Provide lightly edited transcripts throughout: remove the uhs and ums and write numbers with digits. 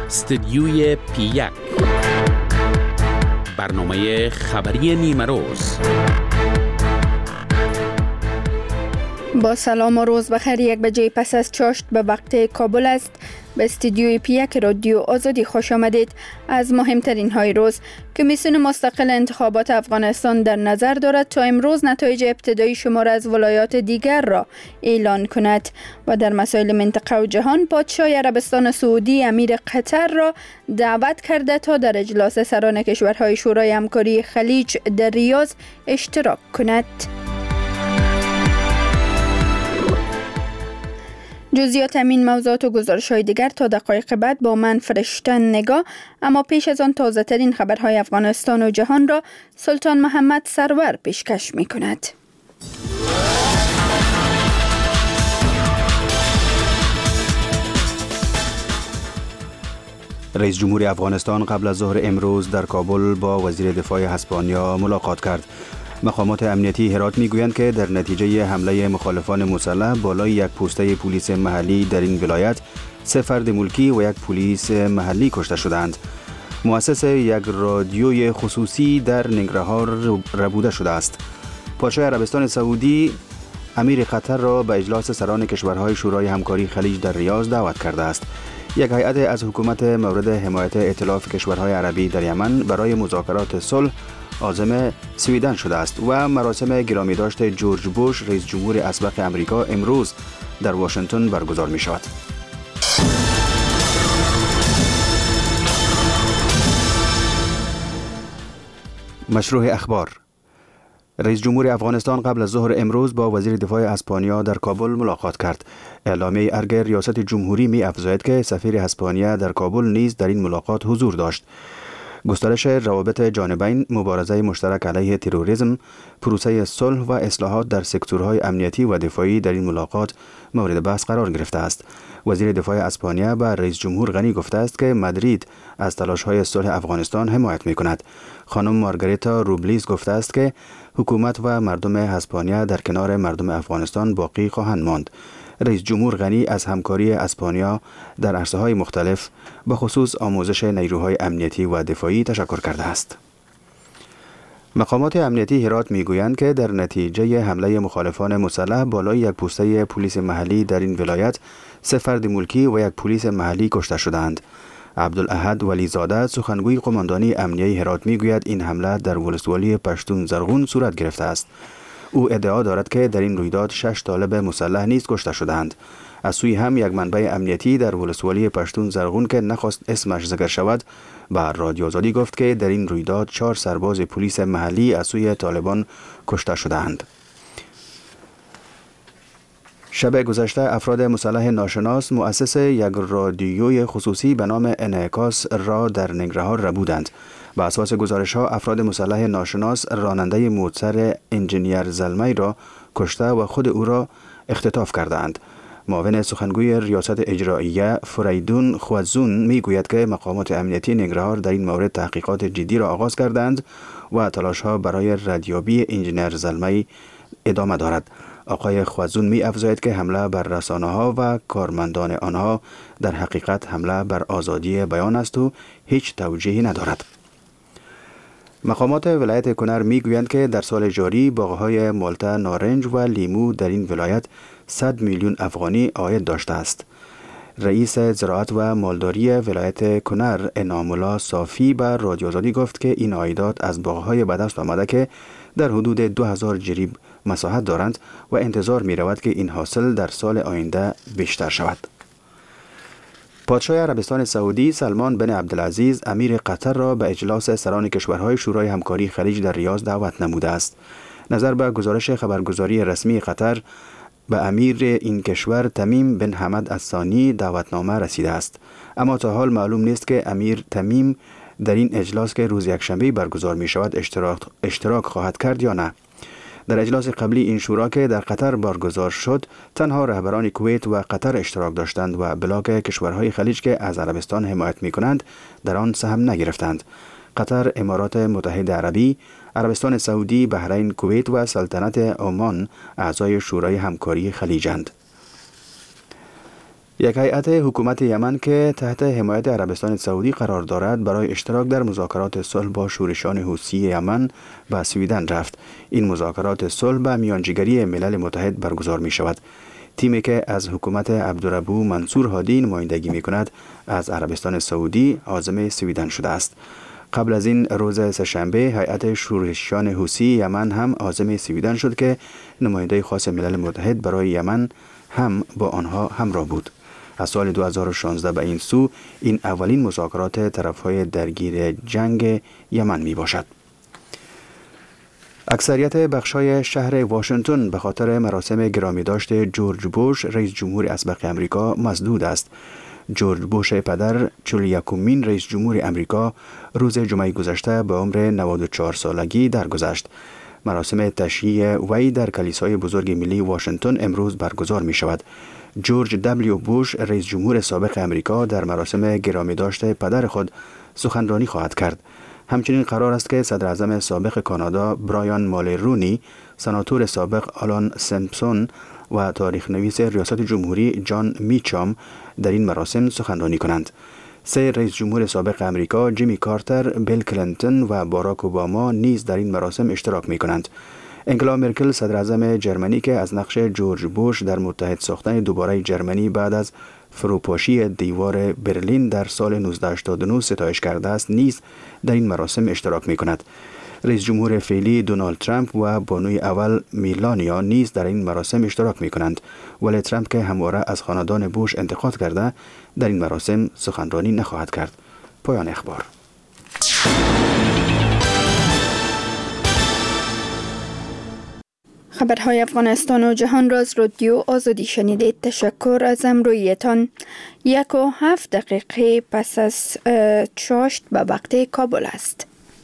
استدیوی پی1 برنامه خبری نیمه روز. با سلام و روز بخیر. 1 بجه پس از چاشت به وقت کابل است. به استودیوی پی1 رادیو آزادی خوش آمدید. از مهمترین های روز: کمیسیون مستقل انتخابات افغانستان در نظر دارد تا امروز نتایج ابتدایی شمار از ولایات دیگر را اعلان کند. و در مسائل منطقه و جهان، پادشاه عربستان سعودی امیر قطر را دعوت کرده تا در اجلاس سران کشورهای شورای همکاری خلیج در ریاض اشتراک کند. جزئیات همین موضوعات و گزارش‌های دیگر تا دقایق بعد با من فرشته نگاه. اما پیش از آن تازه ترین خبرهای افغانستان و جهان را سلطان محمد سرور پیشکش می کند. رئیس جمهور افغانستان قبل از ظهر امروز در کابل با وزیر دفاع اسپانیا ملاقات کرد. مقامات امنیتی هرات میگویند که در نتیجه حمله مخالفان مسلح بالای یک پوسته پلیس محلی در این ولایت 3 فرد ملکی و 1 پلیس محلی کشته شدند. مؤسس یک رادیوی خصوصی در ننگرهار ربوده شده است. پادشاه عربستان سعودی امیر قطر را به اجلاس سران کشورهای شورای همکاری خلیج در ریاض دعوت کرده است. یک هیئت از حکومت مورد حمایت ائتلاف کشورهای عربی در یمن برای مذاکرات صلح عازم سویدن شده است و مراسم گرامی داشت جورج بوش رئیس جمهور اسبق امریکا امروز در واشنگتن برگزار می شود. مشروع اخبار: رئیس جمهور افغانستان قبل از ظهر امروز با وزیر دفاع اسپانیا در کابل ملاقات کرد. اعلامیه ارگ ریاست جمهوری می افزاید که سفیر اسپانیا در کابل نیز در این ملاقات حضور داشت. گسترش روابط جانبین، مبارزه مشترک علیه تروریسم، پروسه صلح و اصلاحات در سکتورهای امنیتی و دفاعی در این ملاقات مورد بحث قرار گرفته است. وزیر دفاع اسپانیا به رئیس جمهور غنی گفته است که مادرید از تلاش‌های صلح افغانستان حمایت می‌کند. خانم مارگریتا روبلیز گفته است که حکومت و مردم اسپانیا در کنار مردم افغانستان باقی خواهند ماند. رئیس جمهور غنی از همکاری اسپانیا در عرصه‌های مختلف به خصوص آموزش نیروهای امنیتی و دفاعی تشکر کرده است. مقامات امنیتی هرات میگویند که در نتیجه حمله مخالفان مسلح بالای 1 پوسته پلیس محلی در این ولایت 3 فرد ملکی و 1 پلیس محلی کشته شدند. عبدالاحد ولیزاده سخنگوی قماندانی امنیتی هرات میگوید این حمله در ولسوالی پشتون زرغون صورت گرفته است. او ادعا دارد که در این رویداد 6 طالب مسلح نیز کشته شدند. از سوی هم یک منبع امنیتی در ولسوالی پشتون زرغون که نخواست اسمش ذکر شود به رادیو آزادی گفت که در این رویداد 4 سرباز پلیس محلی از سوی طالبان کشته شدند. شب گذشته افراد مسلح ناشناس مؤسس یک رادیوی خصوصی به نام انعکاس را در ننگرهار ربودند. به اساس گزارش‌ها افراد مسلح ناشناس راننده موتر انجینیر زلمی را کشته و خود او را اختطاف کردند. معاون سخنگوی ریاست اجراییه فریدون خوزون میگوید که مقامات امنیتی ننگرهار در این مورد تحقیقات جدی را آغاز کردند و تلاش‌ها برای ردیابی انجینیر زلمی ادامه دارد. آقای خوزون می افزاید که حمله بر رسانه‌ها و کارمندان آنها در حقیقت حمله بر آزادی بیان است و هیچ توجیهی ندارد. مقامات ولایت کنر می گویند که در سال جاری باغ‌های مالته، نارنج و لیمو در این ولایت 100 میلیون افغانی عاید داشته است. رئیس زراعت و مالداری ولایت کنر انعام الله صافی به رادیو آزادی گفت که این عایدات از باغ‌های به دست آمده که در حدود 2000 جریب مساحت دارند و انتظار می رود که این حاصل در سال آینده بیشتر شود. پادشاه عربستان سعودی سلمان بن عبدالعزیز امیر قطر را به اجلاس سران کشورهای شورای همکاری خلیج در ریاض دعوت نموده است. نظر به گزارش خبرگزاری رسمی قطر به امیر این کشور تمیم بن حمد الثانی دعوتنامه رسیده است، اما تا حال معلوم نیست که امیر تمیم در این اجلاس که روز یکشنبه برگزار می شود اشتراک خواهد کرد یا نه. در اجلاس قبلی این شورا که در قطر برگزار شد تنها رهبران کویت و قطر اشتراک داشتند و بلاک کشورهای خلیج که از عربستان حمایت می کنند در آن سهم نگرفتند. قطر، امارات متحده عربی، عربستان سعودی، بحرین، کویت و سلطنت عمان اعضای شورای همکاری خلیجند. یک هیئت حکومت یمن که تحت حمایت عربستان سعودی قرار دارد برای اشتراک در مذاکرات صلح با شورشیان حوثی یمن به سویدن رفت. این مذاکرات صلح به میانجیگری ملل متحد برگزار می شود. تیمی که از حکومت عبدالربو منصور هادی نمایندگی می کند از عربستان سعودی عازم سویدن شده است. قبل از این روز سه‌شنبه هیئت شورشیان حوثی یمن هم عازم سویدن شد که نماینده خاص ملل متحد برای یمن هم با آنها همراه بود. از سال 2016 به این سو این اولین مذاکرات طرفهای درگیر جنگ یمن می باشد. اکثریت بخشای شهر واشنگتن به خاطر مراسم گرامی داشت جورج بوش رئیس جمهور اسبق امریکا مسدود است. جورج بوش پدر 41مین رئیس جمهور امریکا روز جمعه گذشته به عمر 94 سالگی درگذشت. مراسم تشییع وی در کلیسای بزرگ ملی واشنگتن امروز برگزار می شود. جورج دبلیو بوش رئیس جمهور سابق امریکا در مراسم گرامی داشته پدر خود سخنرانی خواهد کرد. همچنین قرار است که صدر اعظم سابق کانادا برایان مالرونی، سناتور سابق آلان سمپسون و تاریخ نویس ریاست جمهوری جان میچام در این مراسم سخنرانی کنند. 3 رئیس جمهور سابق امریکا جیمی کارتر، بیل کلینتون و باراک اوباما نیز در این مراسم اشتراک می کنند. انگلا مرکل صدر اعظم جرمنی که از نقش جورج بوش در متحد ساختن دوباره جرمنی بعد از فروپاشی دیوار برلین در سال 1989 ستایش کرده است نیز در این مراسم اشتراک می کند. رئیس جمهور فعلی دونالد ترامپ و بانوی اول میلانیا نیز در این مراسم اشتراک می کنند، ولی ترامپ که همواره از خاندان بوش انتقاد کرده در این مراسم سخنرانی نخواهد کرد. پایان اخبار. خبرهای افغانستان و جهان را از رادیو آزادی شنیدید. تشکر از همراهیتان. 1:07 پس از چاشت به وقت کابل است.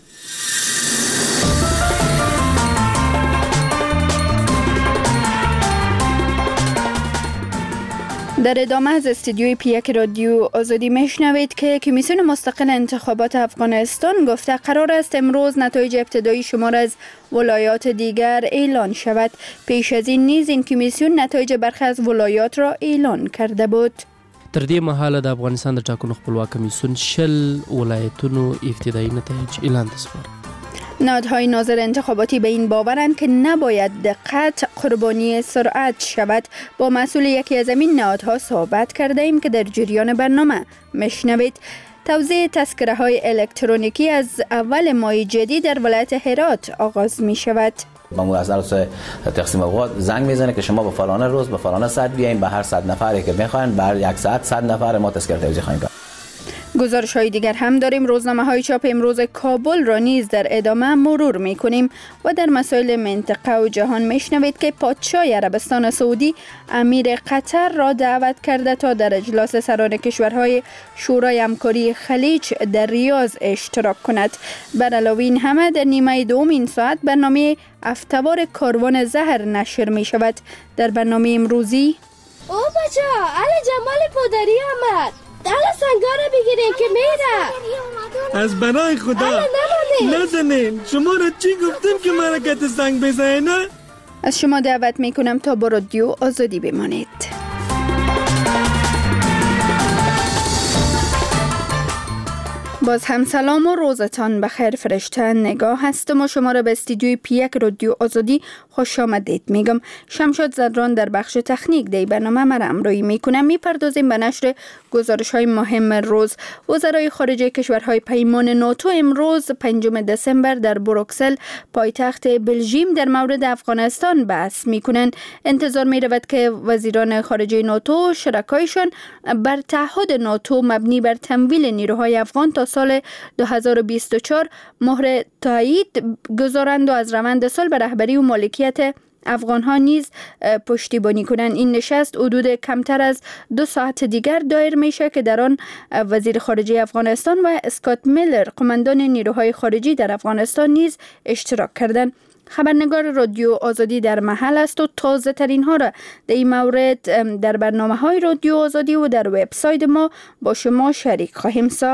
در ادامه از استودیوی پیک رادیو آزادی میشنوید که کمیسیون مستقل انتخابات افغانستان گفته قرار است امروز نتایج ابتدایی شمار از ولایات دیگر اعلان شود. پیش از این نیز این کمیسیون نتایج برخی از ولایات را اعلان کرده بود. تر دې مهاله د افغانستان د ټاکنو خپلواک کمیسیون 60 ولایتونو ابتدایی نتایج اعلان سپارد. نهادهای ناظر انتخاباتی به این باورند که نباید دقت قربانی سرعت شود. با مسئول یکی از این نهادها صحبت کرده ایم که در جریان برنامه میشنوید. توزیع تذکره های الکترونیکی از اول ماه جدید در ولایت هرات آغاز می شود. ما از طرف تقسیم اوقات زنگ میزنه که شما به فلان روز به فلان ساعت بیاین، به هر 100 نفری که بخواین بر یک ساعت 100 نفر ما تذکره توزیع خواهیم کرد. گزارش های دیگر هم داریم. روزنامه های چاپ امروز کابل را نیز در ادامه مرور می کنیم و در مسائل منطقه و جهان میشنوید که پادشاه عربستان سعودی امیر قطر را دعوت کرده تا در اجلاس سران کشورهای شورای همکاری خلیج در ریاض اشتراک کند. بر علاوه این همه در نیمه دوم این ساعت برنامه افتوار کاروان زهر نشر می شود. در برنامه امروزی او بچه علی جمال پادری آمد. حالا سنگا رو بگیرین که میره. از برای خدا نزنین. شما را چی گفتم که مرکت سنگ بزنه؟ از شما دعوت میکنم تا با رادیو آزادی بمانید. باز هم سلام و روزتان بخیر. فرشته نگاه هستم و شما را به استودیوی پیک رادیو آزادی خوش آمدید میگم. شمشاد زدران در بخش تکنیک دی برنامه مرا همراهی میکنم. میپردازیم به نشر گزارش های مهم روز. وزرای خارجه کشورهای پیمان ناتو امروز 5 دسامبر در بروکسل پایتخت بلژیم در مورد افغانستان بحث میکنند. انتظار میرود که وزیران خارجه ناتو و شرکایشان بر تعهد ناتو مبنی بر تمویل نیروهای افغان تا سال 2024 مهر تایید گذارند و از روند صلح به رهبری و مالکیت افغان ها نیز پشتیبانی کنند. این نشست حدود کمتر از 2 ساعت دیگر دایر میشه که در آن وزیر خارجه افغانستان و اسکات میلر قماندان نیروهای خارجی در افغانستان نیز اشتراک کردند. خبرنگار رادیو آزادی در محل است و تازه ترین ها را در این مورد در برنامه های رادیو آزادی و در وبسایت ما با شما شریک خواهیم ساخت.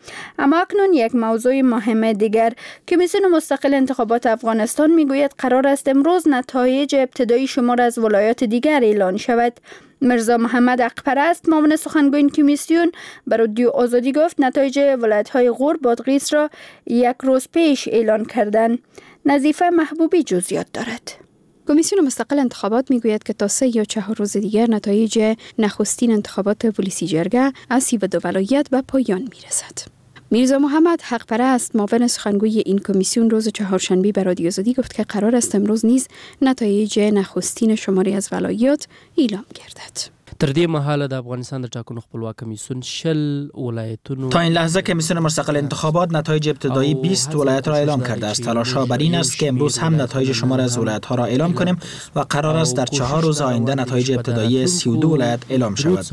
اما اکنون یک موضوع مهم دیگر، کمیسیون مستقل انتخابات افغانستان میگوید قرار است امروز نتایج ابتدایی شمار از ولایات دیگر اعلان شود. مرزا محمد حقپرست معاون سخنگوی این کمیسیون بر رادیو آزادی گفت نتایج ولایت‌های غور بادغیس را یک روز پیش اعلان کردند. نظیفه محبوبی جزئیات دارد. کمیسیون مستقل انتخابات میگوید که تا 3 یا 4 روز دیگر نتایج نخستین انتخابات پلیسی جرگه از 32 ولایت به پایان میرسد. میرزا محمد حقپرست معاون سخنگوی این کمیسیون روز چهارشنبه به رادیو آزادی گفت که قرار است امروز نیز نتایج نخستین شماری از ولایات اعلام گردد. تر دې مهاله د افغانستان د ټاکنو خپلواک کمیسیون 60 ولایتونو تا این لحظه کمیسیون مستقل انتخابات نتایج ابتدایی 20 ولایت را اعلام کرده است. تلاش‌ها بر این است که امروز هم نتایج شمار از ولایت‌ها را اعلام کنیم و قرار است در 4 روز آینده نتایج ابتدایی 32 ولایت اعلام شود.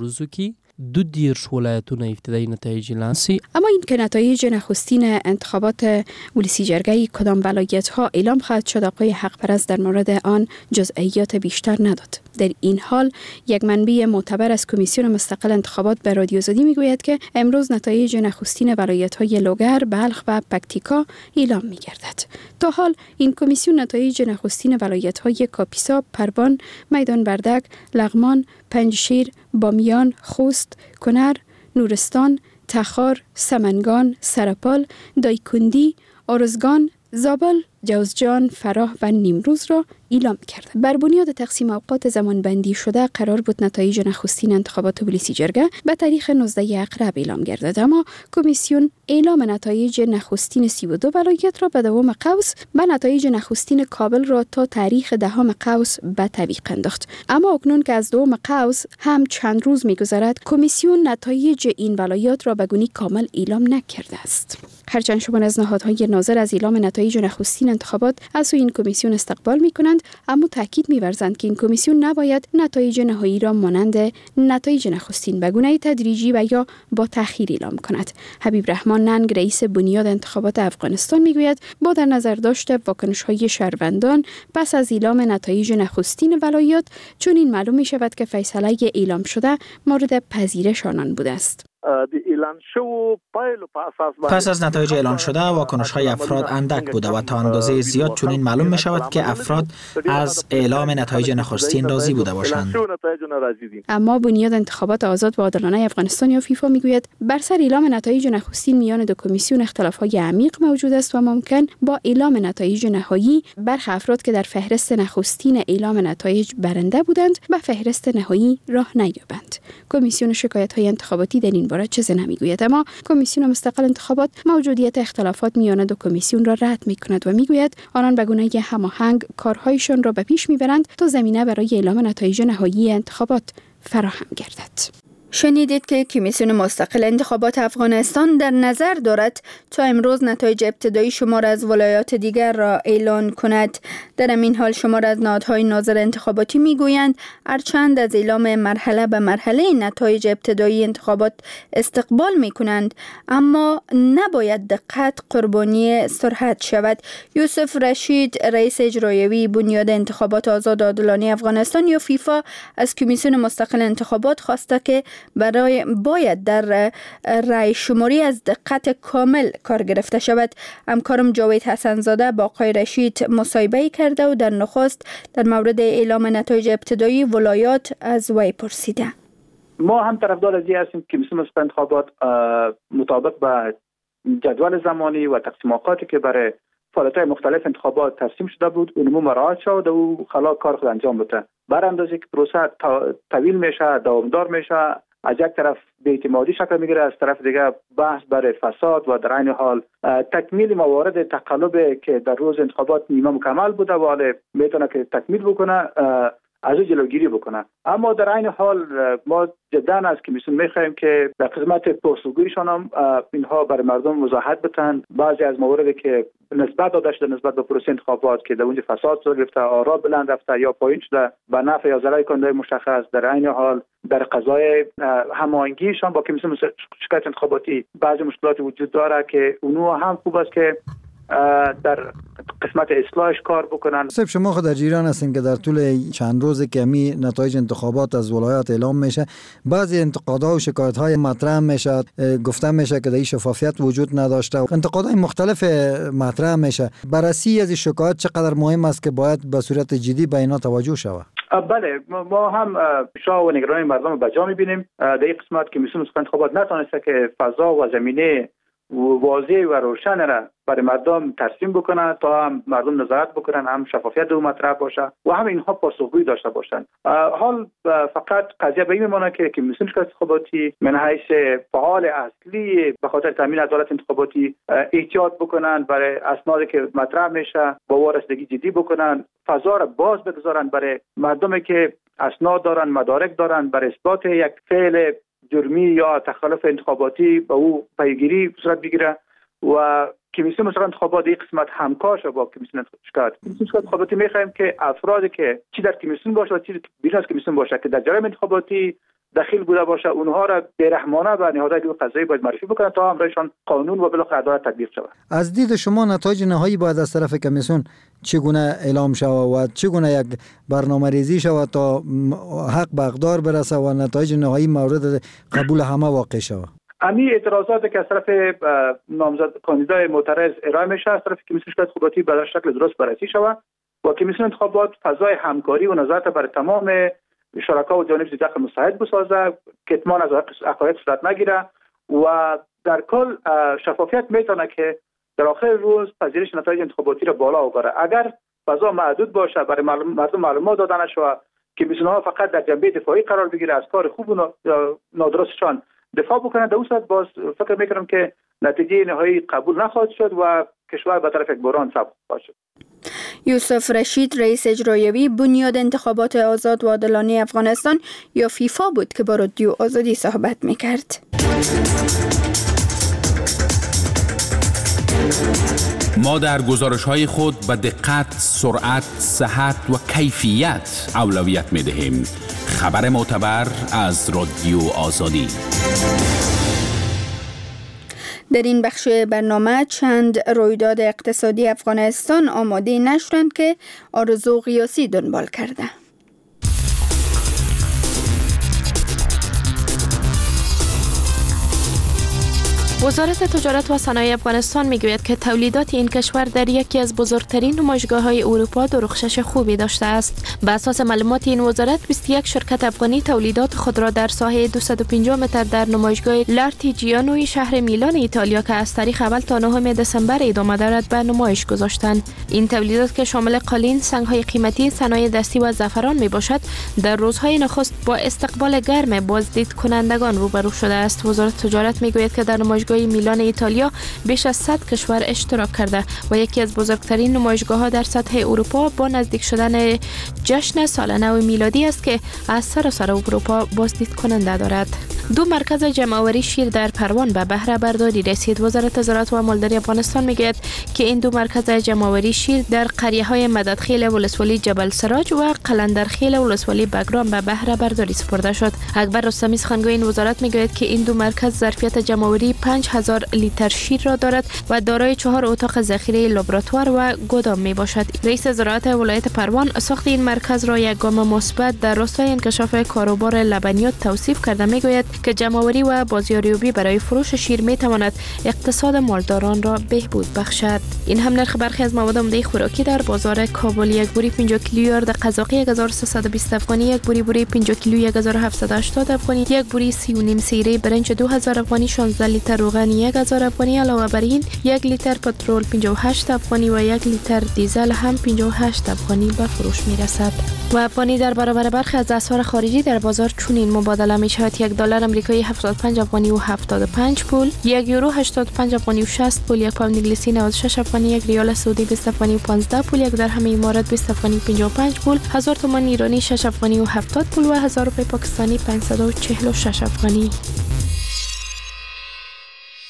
دو دیرش ولایتونه ابتدایی نتایج اعلان شي. اما این که نتایج نخستین انتخابات ولسی جرگه کدام ولایت ها اعلام خواهد شد، آقای حقپرست در مورد آن جزئیات بیشتر نداد. در این حال یک منبع معتبر از کمیسیون مستقل انتخابات به رادیو آزادی میگوید که امروز نتایج نخستین ولایت های لوگر، بلخ و پکتیکا اعلام میگردد. تا حال این کمیسیون نتایج نخستین ولایت های کاپیسا، پروان، میدان بردک، لغمان، پنجشیر، بامیان، خوست، کنر، نورستان، تخار، سمنگان، سرپال، دایکندی، آرزگان، زابل، جوزجان، فراه و نیمروز را اعلام کرد. بر بنیاد تقسیم اوقات زمانبندی شده قرار بود نتایج نخستین انتخابات ولسی جرگه به تاریخ 19 اقرب اعلام گردد، اما کمیسیون اعلام نتایج نخستین 32 ولایت را به دوام قوس و نتایج نخستین کابل را تا تاریخ 10 قوس به تعویق انداخت. اما اکنون که از دوم قوس هم چند روز می‌گذرد، کمیسیون نتایج این ولایات را به گونی کامل اعلام نکرده است. هرچند شمار از نهادهای ناظر از اعلام نتایج نخستین انتخابات از سوی این کمیسیون استقبال می‌کنند، اما تاکید می‌ورزند که این کمیسیون نباید نتایج نهایی را مانند نتایج نخستین به گونه تدریجی و یا با تأخیر اعلام کند. حبیب رحمان ننگ رئیس بنیاد انتخابات افغانستان میگوید با در نظر داشته واکنش‌های شهروندان پس از اعلام نتایج نخستین ولایات، چون این معلوم می‌شود که فیصله اعلام شده مورد پذیرش آنان بوده است. پس از نتایج اعلان شده واکنش‌های افراد اندک بوده و تا اندازه زیاد چنین معلوم می شود که افراد از اعلام نتایج نخستین راضی بوده باشند. اما بنیاد انتخابات آزاد و عادلانه افغانستان یا فیفا میگوید بر سر اعلام نتایج نخستین میان دو کمیسیون اختلاف‌های عمیق موجود است و ممکن با اعلام نتایج نهایی برخی افراد که در فهرست نخستین اعلام نتایج برنده بودند به فهرست نهایی راه نیابند. کمیسیون شکایت‌های انتخاباتی در این باره چیزی نمیگوید، اما کمیسیون مستقل انتخابات موجودیت اختلافات میان دو کمیسیون را رد میکند و میگوید آنان به گونه هماهنگ کارهایشان را به پیش میبرند تا زمینه برای اعلام نتایج نهایی انتخابات فراهم گردد. شنیدید که کمیسیون مستقل انتخابات افغانستان در نظر دارد تا امروز نتایج ابتدایی شمار از ولایات دیگر را اعلان کند. در این حال شمار از نهادهای ناظر انتخاباتی میگویند هرچند از اعلام مرحله به مرحله نتایج ابتدایی انتخابات استقبال میکنند، اما نباید دقت قربانی سرعت شود. یوسف رشید رئیس اجرایی بنیاد انتخابات آزاد عادلانه افغانستان یا فیفا از کمیسیون مستقل انتخابات خواسته که باید در رای شماری از دقت کامل کار گرفته شود. همکارم جاوید حسنزاده با آقای رشید مصاحبه کرده و در نخست در مورد اعلام نتایج ابتدایی ولایات از وی پرسیده. ما هم طرفدار از این هستیم که کمیسیون مستقل انتخابات مطابق با جدول زمانی و تقسیم اوقاتی که برای فعالیت‌های مختلف انتخابات ترسیم شده بود اونمو مراعات شد و خلا کار خود انجام بده. بر اندازه که پروسه طویل میشه، دوامدار میشه، از یک طرف بی‌اعتمادی شکل میگیره، از طرف دیگه بحث برای فساد و در عین حال تکمیل موارد تقلب که در روز انتخابات نیمه مکمل بوده و حالا میتونه که تکمیل بکنه از جلوگیری بکنه. اما در عین حال ما جدا از کمیسیون میخوایم که در خدمت پاسخگوییشان هم اینها برای مردم وضاحت بدن. بعضی از مواردی که نسبت داده شده نسبت به پروسه انتخابات که در اونجا فساد صورت گرفته، آرا بلند رفته یا پایین شده به نفع یا ضرر کننده مشخص، در عین حال در قضای هماهنگیشان با کمیسیون شکایت انتخاباتی بعضی مشکلات وجود داره که اونو هم خوب است که در قسمت اصلاحش کار بکنن. صاحب شما خود در ایران هستین که در طول چند روز که می نتایج انتخابات از ولایات اعلام میشه، بعضی انتقادها و شکایت‌های مطرح میشه، گفته میشه که در شفافیت وجود نداشته، انتقادهای مختلف مطرح میشه. بررسی از این شکایت چقدر مهم است که باید به صورت جدی به اینا توجه شود؟ بله، ما هم شاه و نگرانی مردم به جا می‌بینیم. در این قسمت که کمیسیون انتخابات نتونسته که فضا و زمینه واضح و روشن را برای مردم ترسیم بکنن تا هم مردم نظارت بکنن، هم شفافیت دو مطرح باشه و هم اینها پاسخگویی داشته باشن. حال فقط قضیه به این میمونه که کمیسیون انتخاباتی من حیث فعال اصلی به خاطر تامین عدالت انتخاباتی احتیاط بکنن، برای اسنادی که مطرح میشه با وارستگی جدی بکنن، فضا را باز بگذارن برای مردمی که اسناد دارن، مدارک دارن، برای اثبات یک فعل جرمی یا تخلف انتخاباتی به او پیگیری صورت بگیره و کمیسیون انتخابات این قسمت همکار شد با کمیسیون انتخاباتی. می‌خوایم که افرادی که چی در کمیسیون باشه و چی بیرون از کمیسیون باشه که در جریان انتخاباتی دخیل بوده باشه، اونها را بی‌رحمانه به نهادهای قضایی باید معرفی بکنن تا امرشان قانون و بالاخره عدالت تطبیق شود. از دید شما نتایج نهایی باید از طرف کمیسیون چگونه اعلام شود و چگونه یک برنامه‌ریزی شود تا حق به اقدار برسه و نتایج نهایی مورد قبول همه واقع شود؟ امی اعتراضاتی که از طرف نامزد کاندیدای معترض ارائه میشه از طرف کمیسیون انتخاباتی به شکل درست بررسی شود و کمیسیون انتخابات فضای همکاری و نظارت بر تمام شرکا و جانب داخل مساعد بسازه، کتمان از حقایق صورت نگیره و در کل شفافیت میتونه که در آخر روز پذیرش نتایج انتخاباتی را بالا ببره. اگر فضا محدود باشه برای مردم معلومات دادنش و کمیسیون‌ها فقط در جنبه دفاعی قرار بگیره، از کار خوب و نادرستشان دفاع بکنند، در اون صورت باز فکر میکنم که نتیجه نهایی قبول نخواهد شد و کشور به طرف یک بحران سبک خواهد شد. یوسف رشید رئیس اجرایی بنیاد انتخابات آزاد و عادلانه افغانستان یا فیفا بود که با رادیو آزادی صحبت میکرد. ما در گزارش‌های خود به دقت، سرعت، صحت و کیفیت اولویت می‌دهیم. خبر معتبر از رادیو آزادی. در این بخش برنامه چند رویداد اقتصادی افغانستان آماده نشدند که آرزو قیاسی دنبال کرده. وزارت تجارت و صنایع افغانستان میگوید که تولیدات این کشور در یکی از بزرگترین نمایشگاه‌های اروپا درخشش خوبی داشته است. بر اساس معلومات این وزارت 21 شرکت افغانی تولیدات خود را در ساحه 250 متر در نمایشگاه لارتیجیانوی شهر میلان ایتالیا که از تاریخ اول تا 9 دسامبر ادامه دارد به نمایش گذاشتند. این تولیدات که شامل قالین، سنگ‌های قیمتی، صنایع دستی و زعفران میباشد، در روزهای نخست با استقبال گرم بازدید کنندگان روبرو شده است. وزارت تجارت میگوید که در نمایشگاه میلان ایتالیا بیش از 100 کشور اشتراک کرده و یکی از بزرگترین نمایشگاه‌ها در سطح اروپا با نزدیک شدن جشن سال نو میلادی است که از سراسر اروپا بازدید کننده دارد. 2 مرکز جمع‌آوری شیر در پروان به بهره برداری رسید. وزارت زراعت و مالداری افغانستان میگوید که این 2 مرکز جمع‌آوری شیر در قریه‌های مددخیل ولسوالی جبل سراج و قلندرخیل ولسوالی بگرام به بهره برداری سپرده شد. اکبر رستمی سخنگوی این وزارت میگوید که این 2 مرکز ظرفیت جمع‌آوری 5000 لیتر شیر را دارد و دارای 4 اتاق ذخیره لابراتوار و گودام می باشد. رئیس زراعت ولایت پروان ساخت این مرکز را یک گام مثبت در راستای انکشاف کاروبار لبنیات توصیف کرده میگوید که جمع‌آوری و بازاریابی برای فروش شیر می تواند اقتصاد مالداران را بهبود بخشد. این هم نرخ برخی از مواد عمده خوراکی در بازار کابل: یک بوری 50 کیلویی آرد قزاقی 1320 افغانی، یک بوری 50 کیلویی 1780 افغانی، یک بوری 3.5 سیره برنج 2000 افغانی، 16 لیتر روغن 1000 افغانی. علاوه بر این 1 لیتر پترول 58 افغانی و 1 لیتر دیزل هم 58 افغانی به فروش می رسد. و افغانی در برابر برخی از اسعار خارجی در بازار چنین مبادله می شود: 1 دلار آمریکایی 75 افغانی و 75 پول، 1 یورو 85 افغانی و 60 پول، 1 پوند انگلیسی 96 افغانی، 1 ریال سعودی 20 افغانی و 15 پول، 1 درهم امارات 20 افغانی و 55 پول، 1000 تومان ایرانی 6 افغانی و 70 پول و 1000 روپیه پاکستانی 546 افغانی.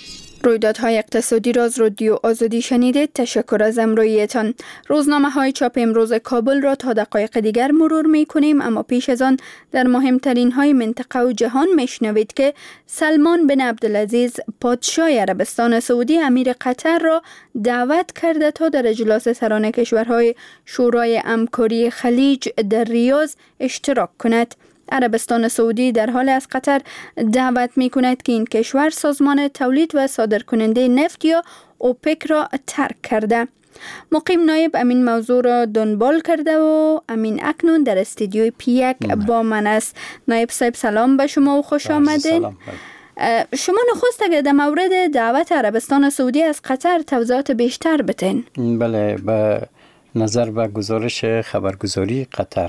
رویدادهای اقتصادی را از رادیو آزادی شنیدید. تشکر از همراهیتان. روزنامه های چاپ امروز کابل را تا دقایق دیگر مرور می کنیم، اما پیش از آن در مهمترین های منطقه و جهان می شنوید که سلمان بن عبدالعزیز پادشاه عربستان سعودی امیر قطر را دعوت کرده تا در اجلاس سران کشورهای شورای همکاری خلیج در ریاض اشتراک کند. عربستان سعودی در حال از قطر دعوت می کند که این کشور سازمان تولید و صادرکننده نفت یا اوپک را ترک کرده. مقیم نایب امین موضوع را دنبال کرده و امین اکنون در استودیوی پی 1 با من است. نایب صاحب سلام به شما و خوش آمدید. شما نخست اگر در مورد دعوت عربستان سعودی از قطر توضیحات بیشتر بتین. بله، به نظر به گزارش خبرگزاری قطر،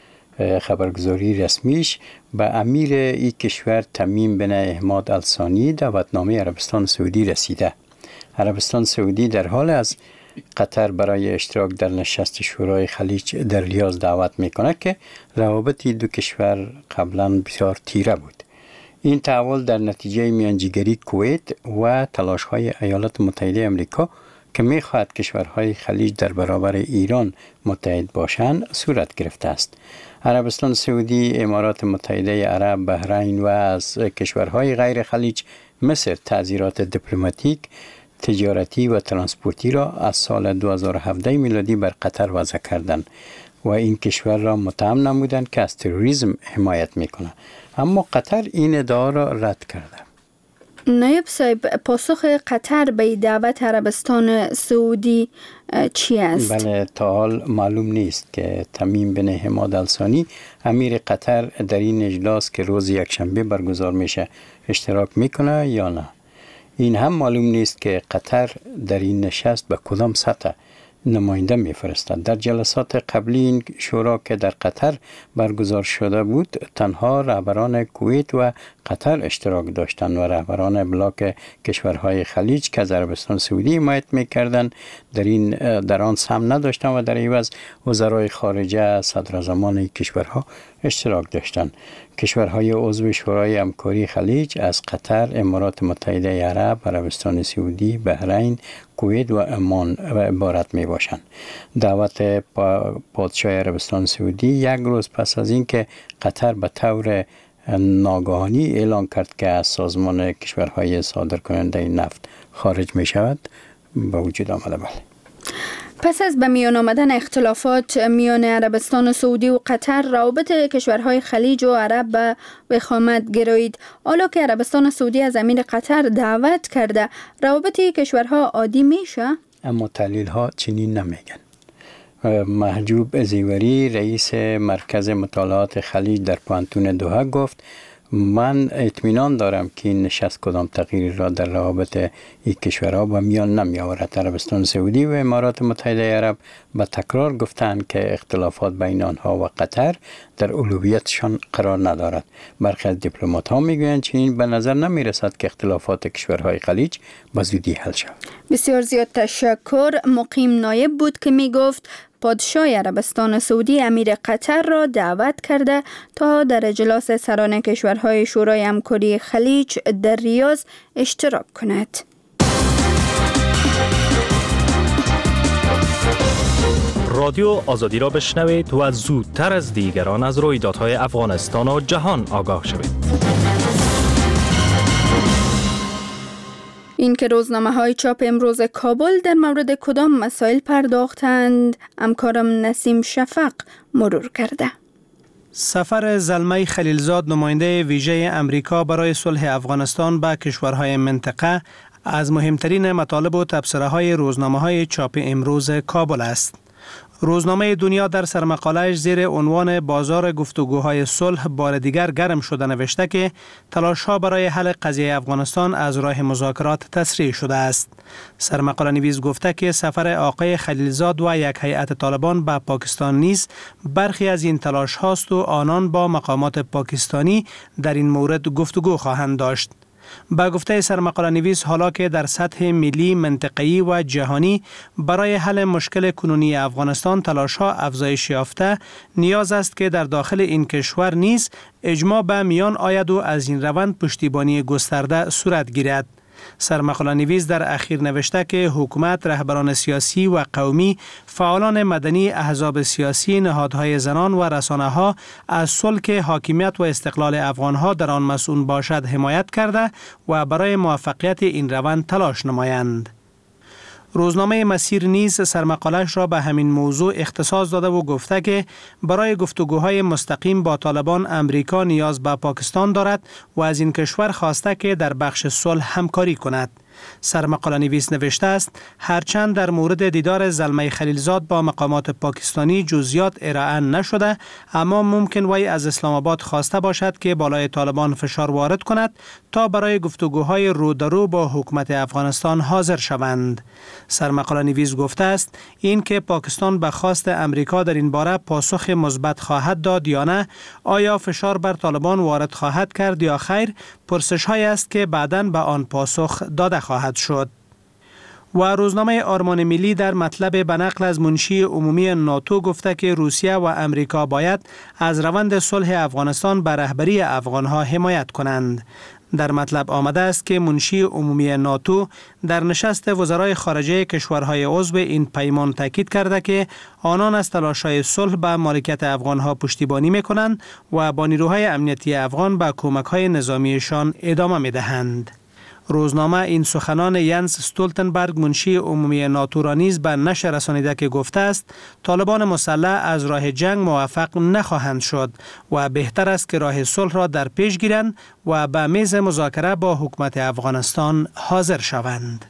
خبرگزاری رسمیش، به امیر این کشور تمیم بن احمد الثانی دعوتنامه عربستان سعودی رسیده. عربستان سعودی در حال از قطر برای اشتراک در نشست شورای خلیج در ریاض دعوت میکنه که روابط دو کشور قبلا بسیار تیره بود. این تحول در نتیجه میانجیگری کویت و تلاش‌های ایالات متحده آمریکا که می‌خواهد کشورهای خلیج در برابر ایران متحد باشند صورت گرفته است. عربستان سعودی، امارات متحده عرب، بحرین و از کشورهای غیر خلیج مصر تعزیرات دیپلماتیک، تجارتی و ترانسپورتی را از سال 2017 میلادی بر قطر وضع کردند و این کشور را متهم نمودند که از تروریسم حمایت میکنه، اما قطر این ادعا را رد کرده. نایب صاحب، پاسخ قطر به دعوت عربستان سعودی چی است؟ بله، تا حال معلوم نیست که تمیم بن حماد الثانی امیر قطر در این اجلاس که روز یکشنبه برگزار میشه اشتراک میکنه یا نه. این هم معلوم نیست که قطر در این نشست به کدام سطح نماینده میفرستد. در جلسات قبلی این شورا که در قطر برگزار شده بود، تنها رهبران کویت و قطر اشتراک داشتند و رهبران بلاک کشورهای خلیج که از عربستان سعودی حمایت میکردند در آن سهم نداشتند و در عوض وزرای خارجه، صدراعظمان کشورها اشتراک داشتند. کشورهای عضو شورای همکاری خلیج از قطر، امارات متحده عرب، عربستان سعودی، بحرین، کویت و عمان عبارت می باشند. دعوت پادشاه عربستان سعودی یک روز پس از اینکه قطر به طور ناگهانی اعلان کرد که از سازمان کشورهای صادرکننده نفت خارج می شود به وجود آمده. بله. پس از به میان آمدن اختلافات میان عربستان سعودی و قطر، روابط کشورهای خلیج و عرب به وخامت گرایید. حالا که عربستان سعودی از امیر قطر دعوت کرده، روابط کشورها عادی میشه؟ اما تحلیل ها چنین نمیگن. محجوب زیوری، رئیس مرکز مطالعات خلیج در پانتون دوحه گفت: من اطمینان دارم که این نشست کدام تغییری را در روابط این کشورها به میان نمی آورد. عربستان سعودی و امارات متحده عرب به تکرار گفتند که اختلافات بین آنها و قطر در اولویتشان قرار ندارد. برخی از دیپلمات ها می گویند چنین به نظر نمی رسد که اختلافات کشورهای خلیج به زودی حل شود. بسیار زیاد تشکر. مقیم نایب بود که می گفت پادشاه عربستان سعودی امیر قطر را دعوت کرده تا در اجلاس سران کشورهای شورای همکاری خلیج در ریاض اشتراک کند. رادیو آزادی را بشنوید و زودتر از دیگران از رویدادهای افغانستان و جهان آگاه شوید. این که روزنامه‌های چاپ امروز کابل در مورد کدام مسائل پرداختند، همکارم نسیم شفق مرور کرده. سفر زلمه خلیلزاد، نماینده ویژه امریکا برای صلح افغانستان به کشورهای منطقه، از مهمترین مطالب و تبصره‌های روزنامه‌های چاپ امروز کابل است. روزنامه دنیا در سرمقاله‌اش زیر عنوان بازار گفتگوهای صلح بار دیگر گرم شده نوشته که تلاش‌ها برای حل قضیه افغانستان از راه مذاکرات تسریع شده است. سرمقاله نویس گفته که سفر آقای خلیلزاد و یک هیئت طالبان به پاکستان نیز برخی از این تلاش هاست و آنان با مقامات پاکستانی در این مورد گفتگو خواهند داشت. با گفته سرمقاله نویس، حالا که در سطح ملی، منطقه‌ای و جهانی برای حل مشکل کنونی افغانستان تلاش‌ها افزایش یافته، نیاز است که در داخل این کشور نیز اجماع به میان آید و از این روند پشتیبانی گسترده صورت گیرد. سرمقاله نویس در اخیر نوشته که حکومت، رهبران سیاسی و قومی، فعالان مدنی، احزاب سیاسی، نهادهای زنان و رسانه‌ها از سلک حاکمیت و استقلال افغان‌ها در آن مسئول باشد حمایت کرده و برای موفقیت این روند تلاش نمایند. روزنامه مسیر نیز سرمقاله‌اش را به همین موضوع اختصاص داده و گفته که برای گفتگوهای مستقیم با طالبان امریکا نیاز به پاکستان دارد و از این کشور خواسته که در بخش صلح همکاری کند. سرمقاله نویس نوشته است هرچند در مورد دیدار زلمه خلیلزاد با مقامات پاکستانی جزئیات ارائه نشده، اما ممکن وی از اسلام آباد خواسته باشد که بالای طالبان فشار وارد کند تا برای گفتگوهای رو در رو با حکومت افغانستان حاضر شوند. سرمقاله نویس گفته است این که پاکستان به خواست امریکا در این باره پاسخ مثبت خواهد داد یا نه، آیا فشار بر طالبان وارد خواهد کرد یا خیر، پرسش‌هایی است که بعداً به آن پاسخ داده خواهد شد. و روزنامه آرمان ملی در مطلب به نقل از منشی عمومی ناتو گفته که روسیه و امریکا باید از روند صلح افغانستان به رهبری افغانها حمایت کنند. در مطلب آمده است که منشی عمومی ناتو در نشست وزرای خارجه کشورهای عضو این پیمان تاکید کرده که آنان از تلاش‌های صلح به مالکیت افغانها پشتیبانی می‌کنند و با نیروهای امنیتی افغان به کمک‌های نظامیشان ادامه می‌دهند. روزنامه این سخنان ینس استولتنبرگ منشی عمومی ناتو را نیز به نشر رسانیده که گفته است طالبان مسلح از راه جنگ موفق نخواهند شد و بهتر است که راه صلح را در پیش گیرند و به میز مذاکره با حکومت افغانستان حاضر شوند.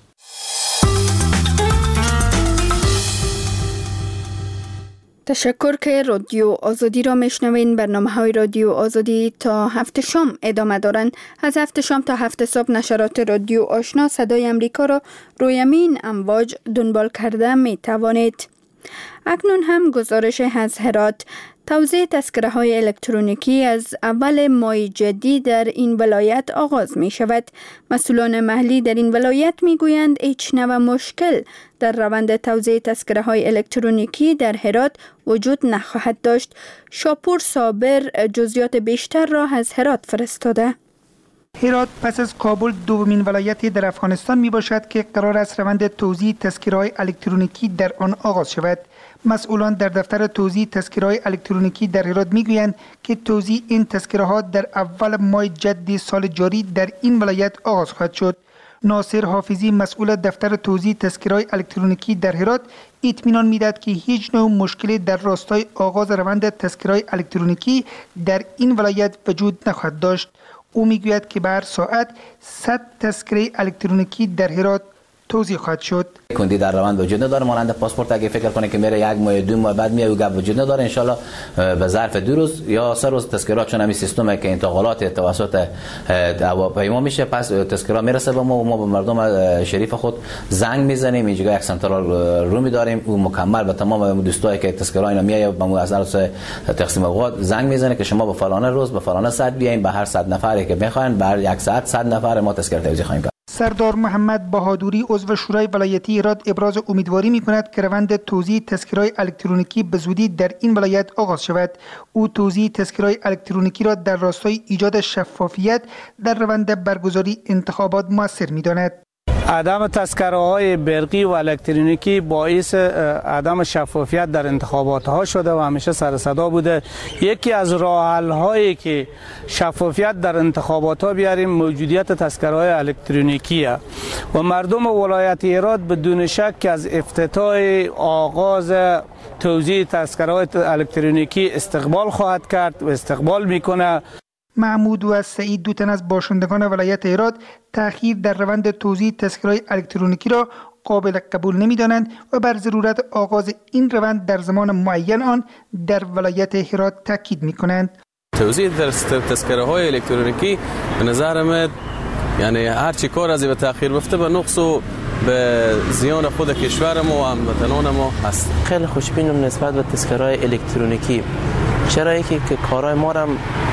تشکر که رادیو آزادی را میشنوین. برنامه‌های رادیو آزادی تا 7 شام ادامه دارند. از 7 شام تا 7 صبح نشرات رادیو آشنا صدای امریکا را روی همین امواج دنبال کرده می توانید. اکنون هم گزارش از هرات. توزیع تذکره‌های الکترونیکی از اول ماه جدید در این ولایت آغاز می شود. مسئولان محلی در این ولایت می گویند هیچ نوع مشکل در روند توزیع تذکره‌های الکترونیکی در هرات وجود نخواهد داشت. شاپور صابر جزئیات بیشتر را از هرات فرستاده. هرات پس از کابل دومین ولایتی در افغانستان می باشد که قرار است روند توزیع تذکره‌های الکترونیکی در آن آغاز شود. مسئولان در دفتر توزیع تذکره‌های الکترونیکی در هرات میگویند که توزیع این تذکره‌ها در اول ماه جدید سال جاری در این ولایت آغاز خواهد شد. ناصر حافظی مسئول دفتر توزیع تذکره‌های الکترونیکی در هرات اطمینان می‌دهد که هیچ نوع مشکلی در راستای آغاز روند تذکره‌های الکترونیکی در این ولایت وجود نخواهد داشت. او میگوید که به هر ساعت 100 تذکره الکترونیکی در هرات توزیع خواهد شد. کندی در روند وجود نداره، مانند پاسپورت اگه فکر کنه که میره 1 ماه 2 ماه بعد میاد و گپ وجود نداره. ان به ظرف 2 روز یا 3 روز تذکرات، چون همین سیستمه که انتقالات توسط هواپیما میشه، پس تذکرات میرسه به ما و ما به مردم شریف خود زنگ میزنیم. اینجا یک سنترال رومی داریم، او مکمل به تمام دوستایی که تذکرات اینا میاد به ما از اساس تقسیم اوقات زنگ میزنه که شما به فلان روز به فلان ساعت بیاین، به هر 100 نفری که بخواین بر 1 ساعت 100 نفر ما تذکره توزیع خواهیم کرد. سردار محمد بهادوری عضو شورای ولایتی هرات ابراز امیدواری می‌کند که روند توزیع تذکره‌های الکترونیکی به زودی در این ولایت آغاز شود. او توزیع تذکره‌های الکترونیکی را در راستای ایجاد شفافیت در روند برگزاری انتخابات مؤثر می‌داند. عدم تذکره‌های برقی و الکترونیکی باعث عدم شفافیت در انتخابات ها شده و همیشه سر صدا بوده. یکی از راه حل هایی که شفافیت در انتخابات ها بیاریم موجودیت تذکره‌های الکترونیکی و مردم ولایت هرات بدون شک از افتتاح آغاز توزیع تذکره‌های الکترونیکی استقبال خواهد کرد و استقبال میکنه. محمود و سعید دو تن از باشندگان ولایت هرات تأخیر در روند توزیع تذکره‌های الکترونیکی را قابل قبول نمی‌دانند و بر ضرورت آغاز این روند در زمان معین آن در ولایت هرات تاکید می‌کنند. توزیع تذکره‌های الکترونیکی به نظر من یعنی هر چی کار از به تأخیر رفته به نقص و به زیان خود کشور ما و هموطنان ما هست. خیلی خوشبینم نسبت به تذکره‌های الکترونیکی، چرا که کارهای ما را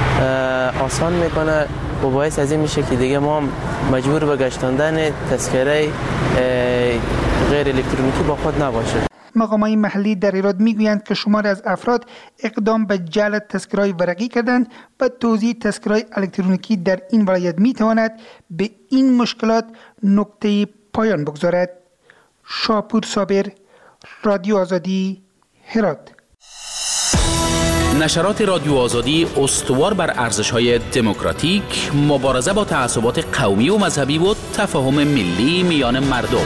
آسان میکنه و باعث از این میشه که دیگه ما مجبور به گشتاندن تذکره غیر الکترونیکی با خود نباشه. مقامات محلی در هرات میگویند که شمار از افراد اقدام به جعل تذکره‌های ورقی کردند و توزیع تذکره‌های الکترونیکی در این ولایت میتواند به این مشکلات نقطه پایان بگذارد. شاپور صابر، رادیو آزادی، هرات. نشرات رادیو آزادی استوار بر ارزش‌های دموکراتیک، مبارزه با تعصبات قومی و مذهبی و تفاهم ملی میان مردم.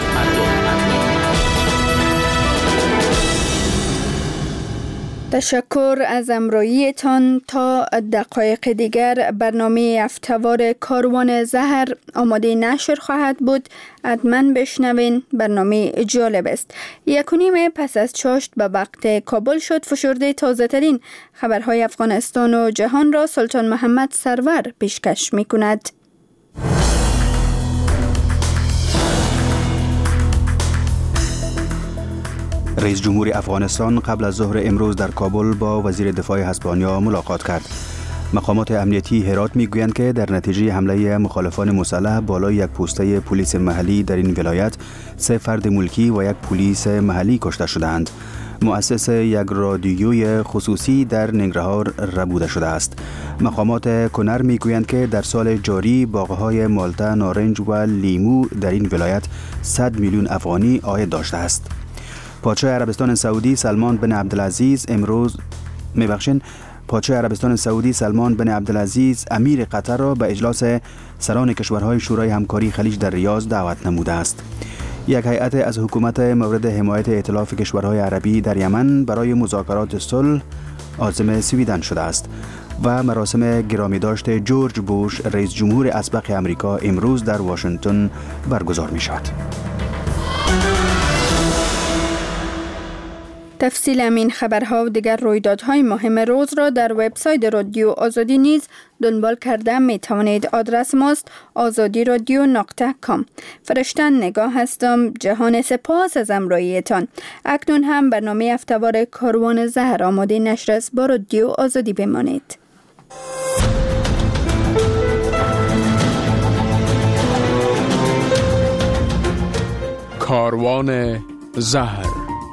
تشکر از همراهیتان. تا دقایق دیگر برنامه هفته‌وار کاروان زهر آماده نشر خواهد بود. حتما بشنوین، برنامه جالب است. 1:30 پس از چاشت به وقت کابل شد. فشرده تازه ترین خبرهای افغانستان و جهان را سلطان محمد سرور پیشکش می کند. رئیس جمهور افغانستان قبل از ظهر امروز در کابل با وزیر دفاع اسپانیا ملاقات کرد. مقامات امنیتی هرات میگویند که در نتیجه حمله مخالفان مسلح بالای یک پوسته پلیس محلی در این ولایت 3 فرد ملکی و 1 پلیس محلی کشته شدند. مؤسس یک رادیوی خصوصی در ننگرهار ربوده شده است. مقامات کنر میگویند که در سال جاری باغ‌های مالته، نارنج و لیمو در این ولایت 100 میلیون افغانی عاید داشته است. پادشاه عربستان سعودی سلمان بن عبدالعزیز امیر قطر را به اجلاس سران کشورهای شورای همکاری خلیج در ریاض دعوت نموده است. یک هیئت از حکومت مورد حمایت ائتلاف کشورهای عربی در یمن برای مذاکرات صلح عازم سویدن شده است و مراسم گرامی داشت جورج بوش رئیس جمهور اسبق امریکا امروز در واشنگتن برگزار می شود. تفصیل این خبرها و دیگر رویدادهای مهم روز را در وبسایت رادیو آزادی نیز دنبال کرده می توانید. آدرس ماست azadiradio.com. فرشتن نگاه هستم. جهان سپاس از همراهیتان. اکنون هم برنامه هفته‌وار کاروان زهر آماده نشر است. با رادیو آزادی بمانید. کاروان زهر.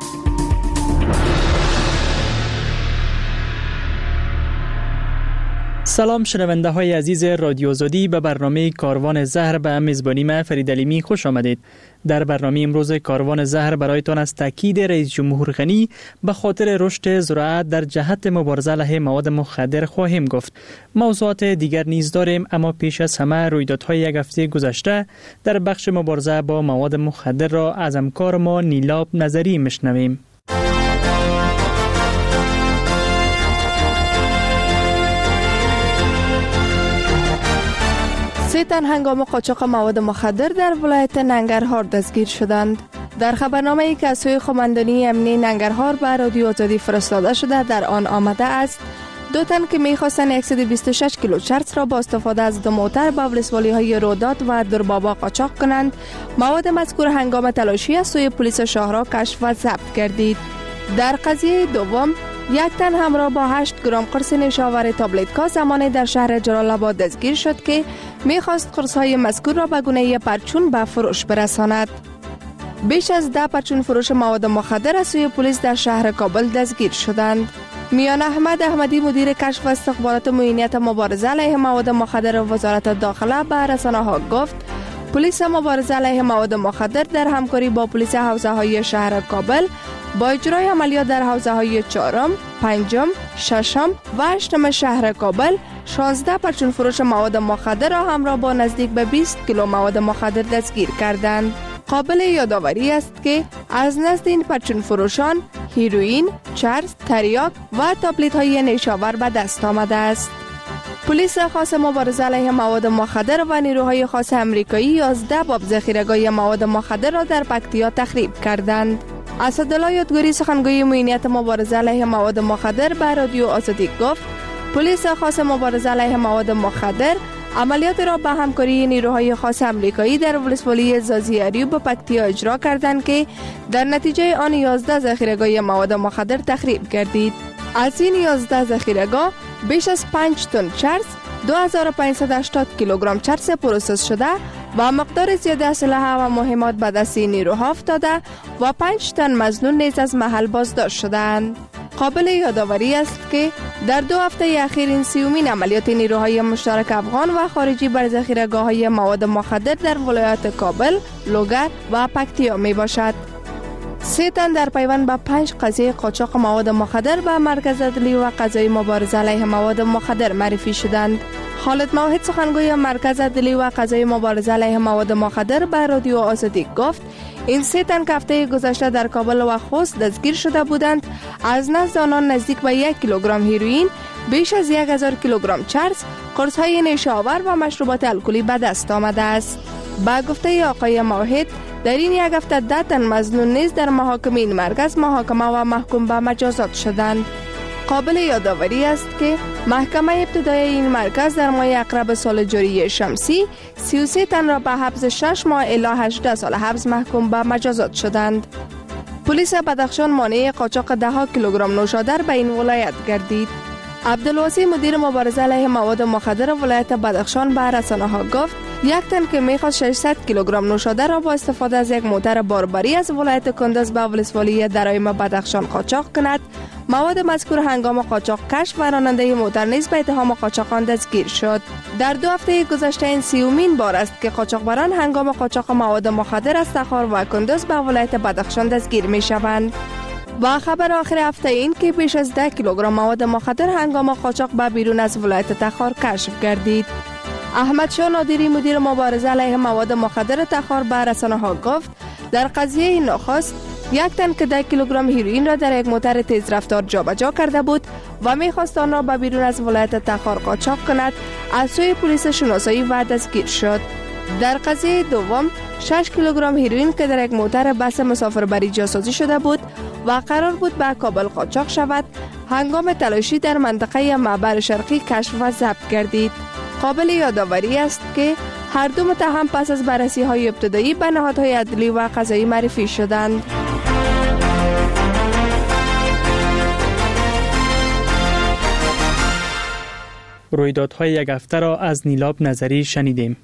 سلام شنونده های عزیز رادیو آزادی، به برنامه کاروان زهر به میزبانی من فرید علیمی خوش آمدید. در برنامه امروز کاروان زهر برایتان از تاکید رئیس جمهور غنی به خاطر رشد زراعت در جهت مبارزه علیه مواد مخدر خواهیم گفت. موضوعات دیگر نیز داریم، اما پیش از همه رویدادهای یک هفته گذشته در بخش مبارزه با مواد مخدر را از همکار ما نیلاب نظری میشنویم. 3 تن هنگام قاچاق مواد مخدر در ولایت ننگرهار دستگیر شدند. در خبرنامه‌ای که از سوی قماندانی امنیتی ننگرهار به رادیو آزادی فرستاده شده در آن آمده است 2 تن که می‌خواستند 126 کیلو چرس را با استفاده از 2 موتر به ولسوالی‌های رودات و دربابا قاچاق کنند. مواد مذکور هنگام تلاشی از سوی پلیس شاهراه کشف و ضبط گردید. در قضیه دوم 1 تن همراه با 8 گرم قرص نیشاور تابلتکا زمانی در شهر جلال آباد دستگیر شد که می‌خواست قرص‌های مذکور را به گونه پرچون به فروش برساند. بیش از 10 پرچون فروش مواد مخدر از سوی پلیس در شهر کابل دستگیر شدند. میان احمد احمدی مدیر کشف و استخبارات معینیت مبارزه علیه مواد مخدر وزارت داخله به رسانه‌ها گفت پلیس مبارزه علیه مواد مخدر در همکاری با پلیس حوزه‌های شهر کابل با اجرای عملیات در حوزه‌های 4م، 5م، 6م و 8م شهر کابل 16 پرچون فروش مواد مخدر را همراه با نزدیک به 20 کیلو مواد مخدر دستگیر کردند. قابل یادآوری است که از نزد این پرچون فروشان هیروئین، چرس، تریاک و تابلت‌های نیشاور به دست آمده است. پلیس خاص مبارزه علیه مواد مخدر و نیروهای خاص امریکایی 11 باب ذخیره‌گاه مواد مخدر را در پکتیا تخریب کردند. اسدالله یادگاری سخنگوی معینیت مبارزه علیه مواد مخدر به رادیو آزادی گفت پلیس خاص مبارزه علیه مواد مخدر عملیات را به همکاری نیروهای خاص امریکایی در ولسوالی زازیاریو به پکتیا اجرا کردند که در نتیجه آن 11 ذخیره‌گاه مواد مخدر تخریب گردید. از این 11 ذخیره‌گاه بیش از 5 تن چرس، 2580 کیلوگرم چرس پروسس شده و مقدار زیاد اسلحه و مهمات به دست نیروها افتاده و 5 تن مظنون نیز از محل بازداشت شدند. قابل یادآوری است که در 2 هفته اخیر این 30مین عملیات نیروهای مشترک افغان و خارجی بر ذخیره‌گاه‌های مواد مخدر در ولایات کابل، لوگر و پکتیا می باشد. 3 تن در پیوند به 5 قضیه قاچاق مواد مخدر به مرکز عدلی و قضایی مبارزه علیه مواد مخدر معرفی شدند. خالد موحد سخنگوی مرکز عدلی و قضایی مبارزه علیه مواد مخدر به رادیو آزادی گفت این 3 تن که هفته گذشته در کابل و خوست دستگیر شده بودند از نزد آنان نزدیک به 1 کیلوگرم هیروئین، بیش از 1000 کیلوگرم چرس، قرص‌های نیشه آور و مشروبات الکلی به دست آمده است. با گفته آقای موحد در این 1 هفته 10 تن مظنون نیز در محاکم این مرکز محاکمه و محکوم به مجازات شدند. قابل یادآوری است که محکمه ابتدایی این مرکز در ماه اقرب سال جاری شمسی 33 تن را به حبس 6 ماه الی 18 سال حبس محکوم به مجازات شدند. پلیس بدخشان مانع قاچاق 10 کیلوگرم نوشادر به این ولایت گردید. عبدالواسی مدیر مبارزه علیه مواد مخدر ولایت بدخشان به رسانه‌ها گفت 1 تن که میخواست 600 کیلوگرم نوشادر را با استفاده از یک موتر باربری از ولایت کندز به ولسوالی درایم بدخشان قاچاق کند، مواد مذکور هنگام قاچاق کشف و راننده موتر نیز به اتهام قاچاقان دستگیر شد. در 2 هفته گذشته این 30مین بار است که قاچاقبران هنگام قاچاق مواد مخدر از تخار و کندز به ولایت بدخشان دستگیر می شوند. و خبر آخر هفته این که بیش از 10 کیلوگرم مواد مخدر هنگام قاچاق به بیرون از ولایت تخار کشف گردید. احمد شاه نادری مدیر مبارزه علیه مواد مخدر تخار به رسانه‌ها گفت در قضیه نخست 1 تن که 10 کیلوگرم هیروئین را در یک موتر تیز رفتار جابجا کرده بود و می‌خواست آن را به بیرون از ولایت تخار قاچاق کند از سوی پلیس شناسایی و دستگیر شد. در قضیه دوم 6 کیلوگرم هیروئین که در یک موتر بس مسافربری جاسازی شده بود و قرار بود به کابل قاچاق شود هنگام تلاشی در منطقه معبر شرقی کشف و ضبط گردید. قابل یادآوری است که هر 2 متهم پس از بررسی‌های ابتدایی به نهادهای عدلی و قضایی معرفی شدند. رویدادهای 1 هفته را از نیلاب نظری شنیدیم.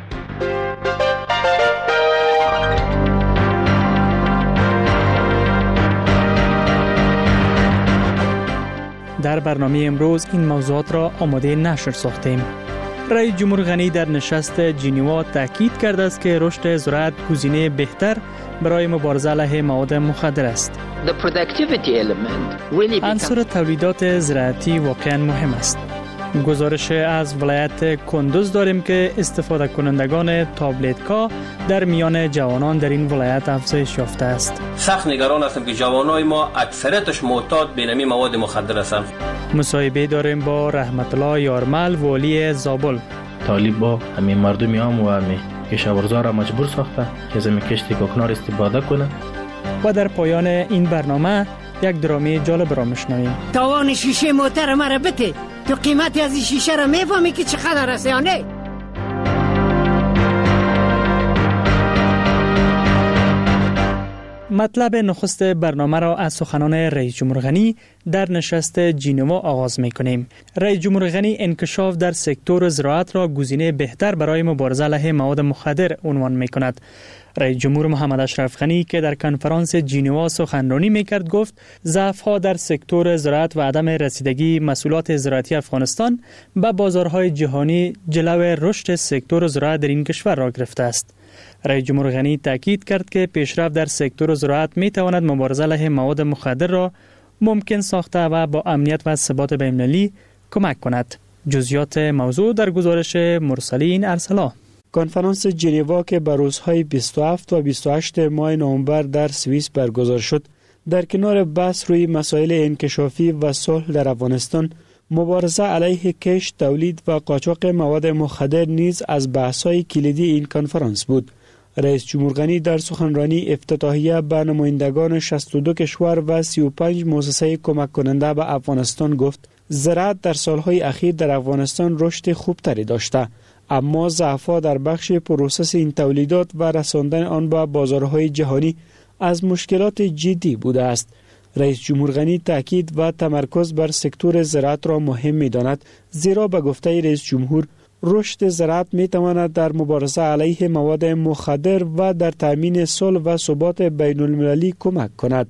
در برنامه امروز این موضوعات را آماده نشر ساختیم. رئیس جمهور غنی در نشست جنیوا تاکید کرده است که رشد زراعت گزینه بهتر برای مبارزه علیه مواد مخدر است. عنصر تولیدات زراعتی واقعا مهم است. گزارش از ولایت کندز داریم که استفاده کنندگان تابلت‌ها در میان جوانان در این ولایت افزایش یافته است. سخت نگران هستم که جوانای ما اکثریتش معتاد به نمی مواد مخدر هستند. مصاحبه داریم با رحمت الله یارمل والی زابل. طالب با همین مردمی هم و همین کشاورزا را مجبور ساخته که زمین کشت کوکنار استفاده کنه. و در پایان این برنامه یک درامی جالب را میشنویم. تاوان شیشه موتر مرا بده، تو قیمتی از این شیشه را میفهمی که چقدر است یا نه؟ مطلب نخست برنامه را از سخنان رئیس جمهور غنی در نشست جنیوا آغاز می‌کنیم. رئیس جمهور غنی انکشاف در سکتور زراعت را گزینه بهتر برای مبارزه علیه مواد مخدر عنوان می‌کند. رئیس جمهور محمد اشرف غنی که در کنفرانس جنیوا سخنرانی می‌کرد گفت ضعف‌ها در سکتور زراعت و عدم رسیدگی محصولات زراعتی افغانستان به بازارهای جهانی جلو رشد سکتور زراعت در این کشور را گرفته است. رئیس جمهور غنی تاکید کرد که پیشرفت در سکتور زراعت می‌تواند مبارزه علیه مواد مخدر را ممکن ساخته و با امنیت و ثبات بین‌المللی کمک کند. جزئیات موضوع در گزارش مرسلین ارسلا. کنفرانس جنیوا که به روزهای 27 و 28 ماه نوامبر در سوئیس برگزار شد، در کنار بحث روی مسائل انکشافی و صلح در افغانستان، مبارزه علیه کشت، تولید و قاچاق مواد مخدر نیز از بحث‌های کلیدی این کنفرانس بود. رئیس جمهور غنی در سخنرانی افتتاحیه به نمایندگان 62 کشور و 35 مؤسسه کمک کننده به افغانستان گفت: زراعت در سالهای اخیر در افغانستان رشد خوبتری داشته، اما ضعف‌ها در بخش پروسس این تولیدات و رساندن آن به بازارهای جهانی از مشکلات جدی بوده است. رئیس جمهور غنی تاکید و تمرکز بر سکتور زراعت را مهم می‌داند، زیرا به گفته رئیس جمهور رشد زراعت می تواند در مبارزه علیه مواد مخدر و در تامین صلح و ثبات بین المللی کمک کند.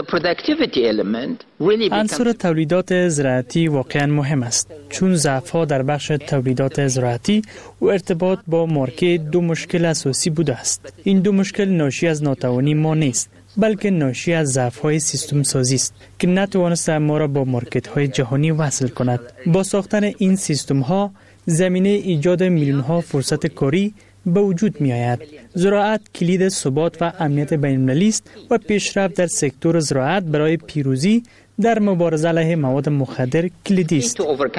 عنصر تولیدات زراعتی واقعا مهم است، چون ضعف‌ها در بخش تولیدات زراعتی و ارتباط با مارکت دو مشکل اساسی بوده است. این دو مشکل ناشی از ناتوانی ما نیست، بلکه ناشی از ضعف‌های سیستم سازی است که نتوانست ما را با مارکت‌های جهانی وصل کند. با ساختن این سیستم‌ها زمینه ایجاد میلیون‌ها فرصت کاری به وجود می آید. زراعت کلید ثبات و امنیت بین المللی است و پیشرفت در سکتور زراعت برای پیروزی در مبارزه علیه مواد مخدر کلیدی است.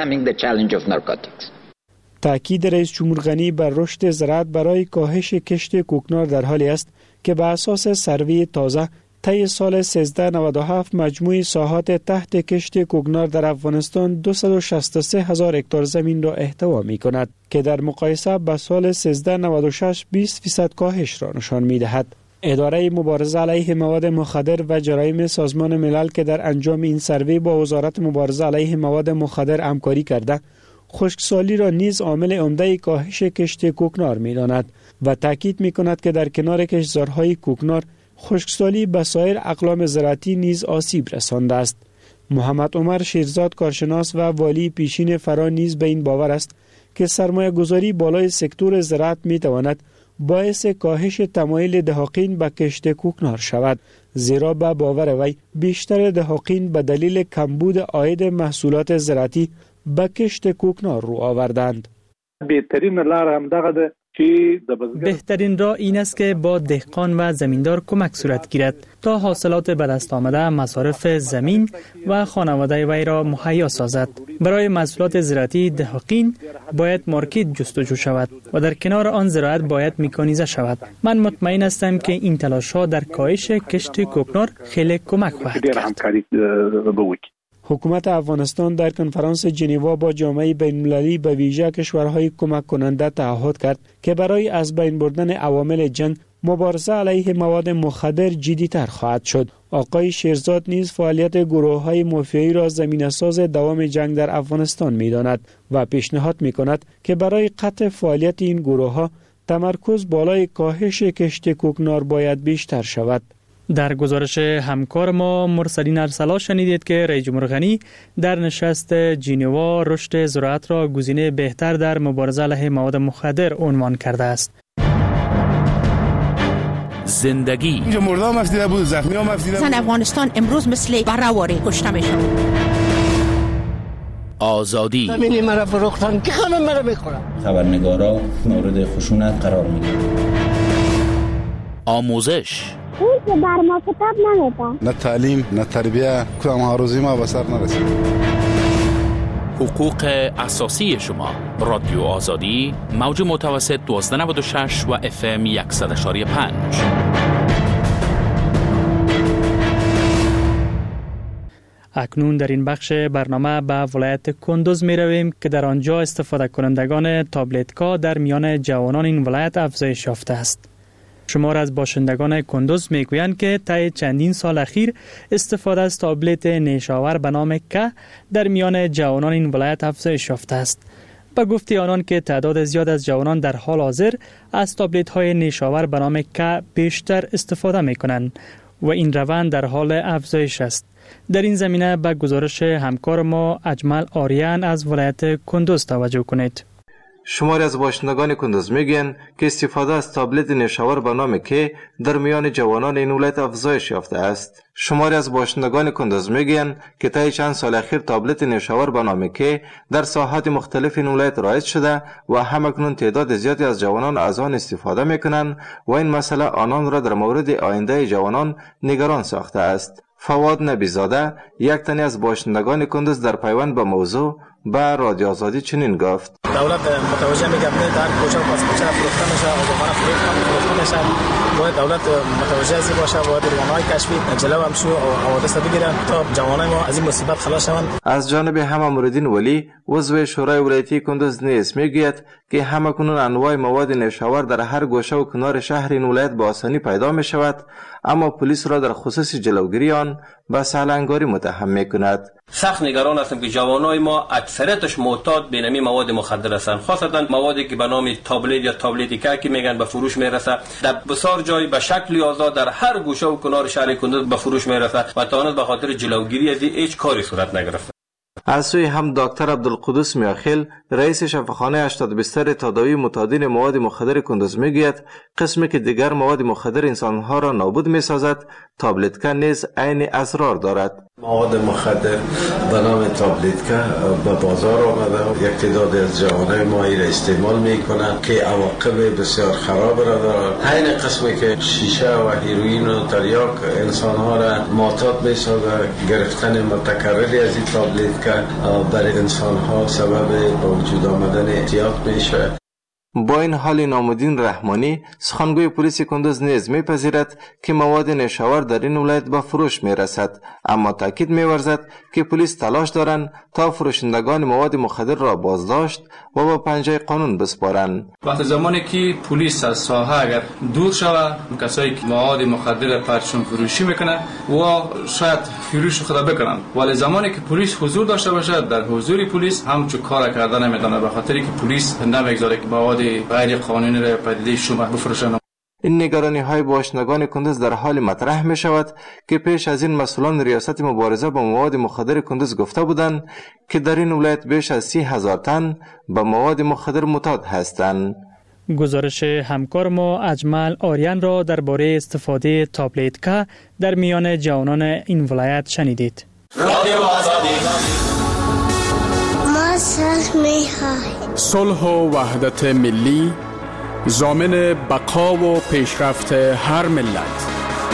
تاکید رئیس جمهور غنی بر رشد زراعت برای کاهش کشت کوکنار در حالی است که به اساس سروی تازه طی سال 1397 مجموع ساحات تحت کشت کوکنار در افغانستان 263,000 هکتار زمین را احتوا می کند که در مقایسه با سال 1396 20% کاهش را نشان می دهد. اداره مبارزه علیه مواد مخدر و جرایم سازمان ملل که در انجام این سروی با وزارت مبارزه علیه مواد مخدر همکاری کرده، خشکسالی را نیز عامل عمده کاهش کشت کوکنار می داند و تاکید می کند که در کنار کشتزارهای کوکنار خشکسالی به سایر اقلام زراعتی نیز آسیب رسانده است. محمد عمر شیرزاد کارشناس و والی پیشین فرا نیز به این باور است که سرمایه گذاری بالای سکتور زراعت می تواند باعث کاهش تمایل دهاقین به کشت کوکنار شود، زیرا به باور وی بیشتر دهاقین به دلیل کمبود عاید محصولات زراعتی به کشت کوکنار رو آوردند. بهترین لار هم دغه ده. بهترین راه این است که با دهقان و زمیندار کمک صورت گیرد تا حاصلات به دست آمده مصارف زمین و خانواده وی را مهیا سازد. برای محصولات زراعتی دهقین باید مارکت جستجو شود و در کنار آن زراعت باید مکانیزه شود. من مطمئن هستم که این تلاش‌ها در کاهش کشت کوکنار خیلی کمک خواهد کرد. حکومت افغانستان در کنفرانس ژنوا با جامعه بین‌المللی به ویژه کشورهای کمک کننده تعهد کرد که برای از بین بردن عوامل جنگ مبارزه علیه مواد مخدر جدی‌تر خواهد شد. آقای شیرزاد نیز فعالیت گروه‌های مافیایی را زمینه‌ساز دوام جنگ در افغانستان می‌داند و پیشنهاد می‌کند که برای قطع فعالیت این گروه‌ها تمرکز بالای کاهش کشت کوکنار باید بیشتر شود. در گزارش همکار ما مرسلین ارسلا شنیدید که رئیس جمهور غنی در نشست ژنوا رشد زراعت را گزینه بهتر در مبارزه علیه مواد مخدر عنوان کرده است. زندگی اینجا مردم مفیده بود، زخمی هم مفیده بود. زن افغانستان امروز مثل برهواری کشته میشه. آزادی زمینی مرا فروختن که خانم مرا میخورن. خبرنگارا مورد خشونت قرار میگیرن. آموزش اون که بر ما کتاب نمیدن، نه تعلیم نه تربیه، کدام هاروزی ما به سر نرسید. حقوق اساسی شما. رادیو آزادی، موج متوسط 1296 و FM 100.5. اکنون در این بخش برنامه به ولایت کندوز می رویم که در آنجا استفاده کنندگان تابلت‌ها در میان جوانان این ولایت افزایش یافته است. شمار از باشندگان کندوز میگویند که طی چندین سال اخیر استفاده از تابلت نیشاور به نام که در میان جوانان این ولایت افزایش یافته است. به گفته آنان که تعداد زیاد از جوانان در حال حاضر از تابلت های نیشاور به نام که بیشتر استفاده می کنند و این روند در حال افزایش است. در این زمینه به گزارش همکار ما اجمل آریان از ولایت کندوز توجه کنید. شماری از باشندگان کندوز میگن که استفاده از تابلت نیشاور به نام که در میان جوانان این ولایت افزایش یافته است. شماری از باشندگان کندوز میگن که طی چند سال اخیر تابلت نیشاور به نام که در ساحات مختلف این ولایت رایج شده و همکنون تعداد زیادی از جوانان از آن استفاده میکنند و این مسئله آنان را در مورد آینده جوانان نگران ساخته است. فواد نبیزاده، یک تنی از باشندگان کندوز، در پیوند به موضوع به رادیو آزادی چنین گفت: دولت متوجه میگه در کجا پس کجا فروخته میشه، آگاهانه فروخته میشه، باید دولت متوجه ازی باشه، باید روانهای کشفی جلو هم شو حوادث بگیرن تا جوانای ما از این مصیبت خلاص شوند. از جانب همامردین ولی عضو شورای ولایتی کندوز نیز میگوید که همکنون انواع مواد نیشاور در هر گوشه و کنار شهر این ولایت با آسانی پیدا می شود، اما پلیس را در خصوص جلوگیری آن به سهلنگاری متهم میکند. سخت نگران هستم که جوانای ما اکثریتش معتاد به نمی مواد مخدر هستند، خاصتا موادی که به نام تابلت یا تابلتی که میگن به فروش میرسه در بسیار جای به شکل آزاد در هر گوشه و کنار شهر کندوز به فروش میرسه و تا به خاطر جلوگیری از هیچ کاری صورت نگرفته. از سوی هم دکتر عبدالقدوس میاخیل رئیس شفاخانه 80 بستر تداوی معتادین مواد مخدر کندوز میگوید قسمی که دیگر مواد مخدر انسانها را نابود میسازد تابلتکا نیز عین اسرار دارد. مواد مخدر به نام تابلتکا به بازار آمده، یک تعداد از جوانای ما را استعمال میکنند که عواقب بسیار خراب را دارد. عین قسمی که شیشه و هیروئین و تریاک انسانها را معتاد میسازد، گرفتن متکرری از این تابلتکا برای انسانها سبب به وجود آمدن اعتیاد میشه. با این حال نامدین رحمانی سخنگوی پلیس کندوز نیز میپذیرد که مواد نشاور در این ولایت به فروش میرسد، اما تاکید میورزد که پلیس تلاش دارند تا فروشندگان مواد مخدر را بازداشت و با پنجه قانون بسپارند. وقتی زمانی که پلیس از ساحه اگر دور شود، کسایی که مواد مخدر پرچون فروشی میکنه و شاید فروش خود بکنن، ولی زمانی که پلیس حضور داشته باشد در حضور پلیس همچون کار کردن نمیتونه، به خاطری که پلیس نمیگذاره که مواد غیر قانونی را پدیده شما بفروشند. این نگرانی های باشندگان کندوز در حال مطرح می شود که پیش از این مسئولان ریاست مبارزه با مواد مخدر کندوز گفته بودند که در این ولایت بیش از 30,000 تن به مواد مخدر معتاد هستند. گزارش همکار ما اجمل آریان را درباره استفاده تابلتکا در میان جوانان این ولایت شنیدید. ما صلح می‌خواهیم. صلح و وحدت ملی ضامن بقا و پیشرفت هر ملت.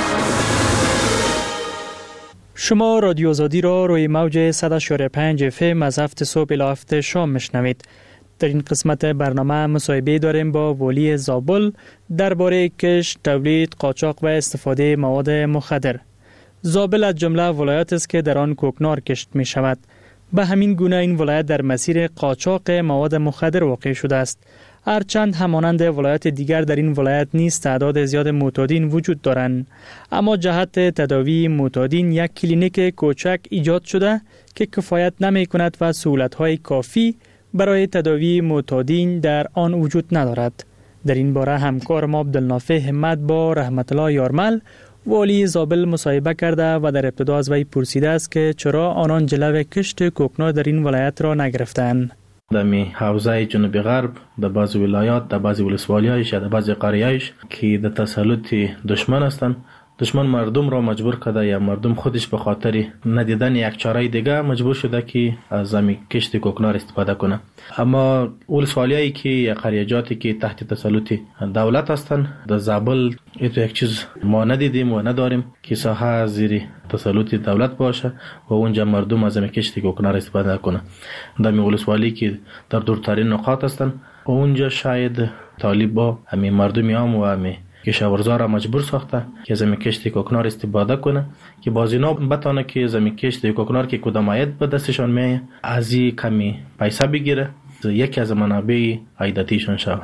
شما رادیو آزادی را روی موج 100.5 FM از هفت صبح الی هفت شام میشنوید. در این قسمت برنامه مصاحبه داریم با والی زابل درباره کشت، تولید، قاچاق و استفاده مواد مخدر. زابل از جمله ولایت است که در آن کوکنار کشت می شود. به همین گونه این ولایت در مسیر قاچاق مواد مخدر واقع شده است. هرچند همانند ولایت دیگر در این ولایت نیز تعداد زیاد معتادین وجود دارند، اما جهت تداوی معتادین یک کلینیک کوچک ایجاد شده که کفایت نمی کند و سهولت‌های کافی برای تداوی معتادین در آن وجود ندارد. در این باره همکار ما عبدالنافع همت با رحمت الله یارمل والی زابل مصاحبه کرده و در ابتدا از وی پرسیده است که چرا آنان جلو کشت کوکنار در این ولایت را نگرفتند. در حوزه جنوبی غرب در بعض ولایات، در بعض ولسوالی‌هایش، در بعض قریه‌هایش که در تسلط دشمن هستند، دشمن مردم را مجبور کرده یا مردم خودش به خاطر ندیدن یک چاره دیگه مجبور شده که از زمین کشت کوکنار استفاده کنه. اما ولسوالیایی که یا قریه‌جاتی که تحت تسلط دولت هستند، در زابل یک چیز ما ندیدیم و نداریم که ساحه زیر تسلط دولت باشه و اونجا مردم از زمین کشت کوکنار استفاده کنه. در ولسوالی که در دورترین نقاط هستند، اونجا شاید طالبا همین مردمی هم و همین کشاورزا را مجبور ساخته که زمین کشت کوکنار استفاده کنه که باز اینا بتونه که زمین کشت کوکنار که کدام عاید به دستشان میایه از این کمی پیسه بگیره، یکی از منابع عایداتیشان شود.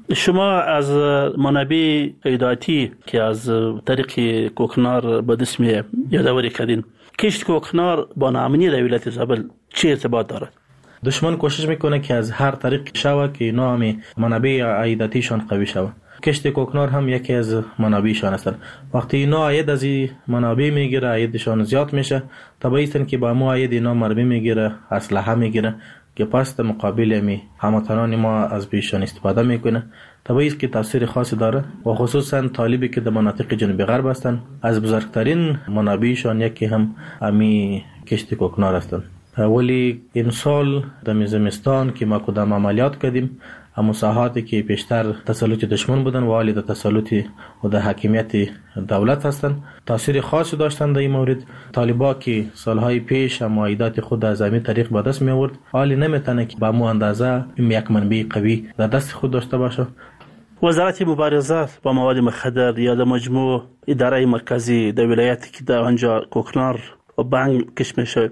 شما از منابع عایداتی که از طریق کوکنار به دست میایه یادآوری کردین، کشت کوکنار با ناامنی در ولایت زابل چه ارتباط دارد؟ دشمن کوشش میکنه که از هر طریق شود که اینا هم منابع عایداتیشان قوی شود. کشت کوکنار هم یکی از منابعشان هستند. وقتی اینا عاید از این منابع میگیره، عایدشان زیاد میشه، طبیعی است که با مو عاید اینا مرمی میگیره، اسلحه میگیره که پس در مقابل هموطنان ما از بیشان استفاده میکنه. طبیعی است که تاثیر خاصی داره و خصوصا طالبی که در مناطق جنوبی غرب هستند، از بزرگترین منابعشان یکی هم امی کشت کوکنار هستند. ولی این سال در زمستان که ما کدام عملیات کردیم، اما ساحاتی که بیشتر تسلط دشمن بودن و حالی در تسلط و در حاکمیت دولت هستند، تاثیر خاصی داشتند در این مورد. طالبا که سالهای پیش عایدات خود از همین طریق به دست می آورد، حالی نمیتونه که با مو اندازه یک منبع قوی در دست خود داشته باشه. وزارت مبارزه با مواد مخدر یا در مجموع اداره مرکزی در ولایتی که در آنجا کوکنار و بنگ کش میشه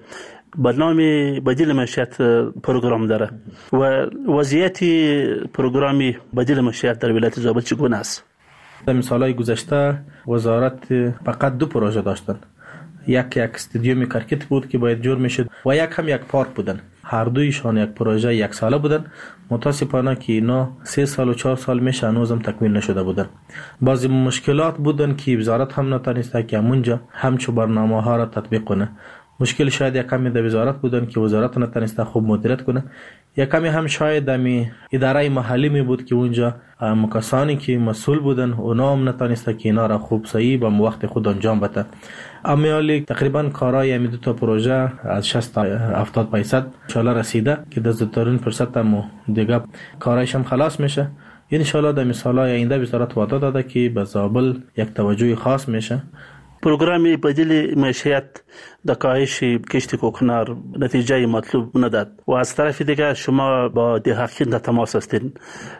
برنامه بدیل معیشت پروگرام داره و وضعیت پروگرامی بدیل معیشت در ولایت زابل چگونه است؟ در سالهای گذشته وزارت فقط 2 پروژه داشتند. یک استادیوم کرکت بود که باید جور میشد و یک پارک بودن. هر دویشان یک پروژه یک ساله بودن. متاسفانه که اینا 3 سال و 4 سال میشه هنوزم تکمیل نشده بودن. بعضی مشکلات بودن که وزارت هم نتونسته که همونجا همچو برنامه ها را تطبیق کنه. مشکل شاید یک کمی در وزارت بودن که وزارت نتونسته خوب مدیریت کنه. یک کمی هم شاید دمی اداره محلی می بود که اونجا کسانی که مسئول بودن اونا هم نتونسته که اینا را خوب صحیح با وقت خود انجام بده. امیالی تقریبا کارای این دو تا پروژه از 60 تا 70% ان شاء الله رسیده که در زودترین فرصت هم دیگه کارایش هم خلاص میشه. ان شاء الله در سالهای آینده وزارت وعده داده که به زابل یک توجه خاص میشه. پروگرام بدیل معیشت در کاهش کشت کوکنار نتیجه مطلوب نداد و از طرف دیگه شما با دهقان در تماس هستین.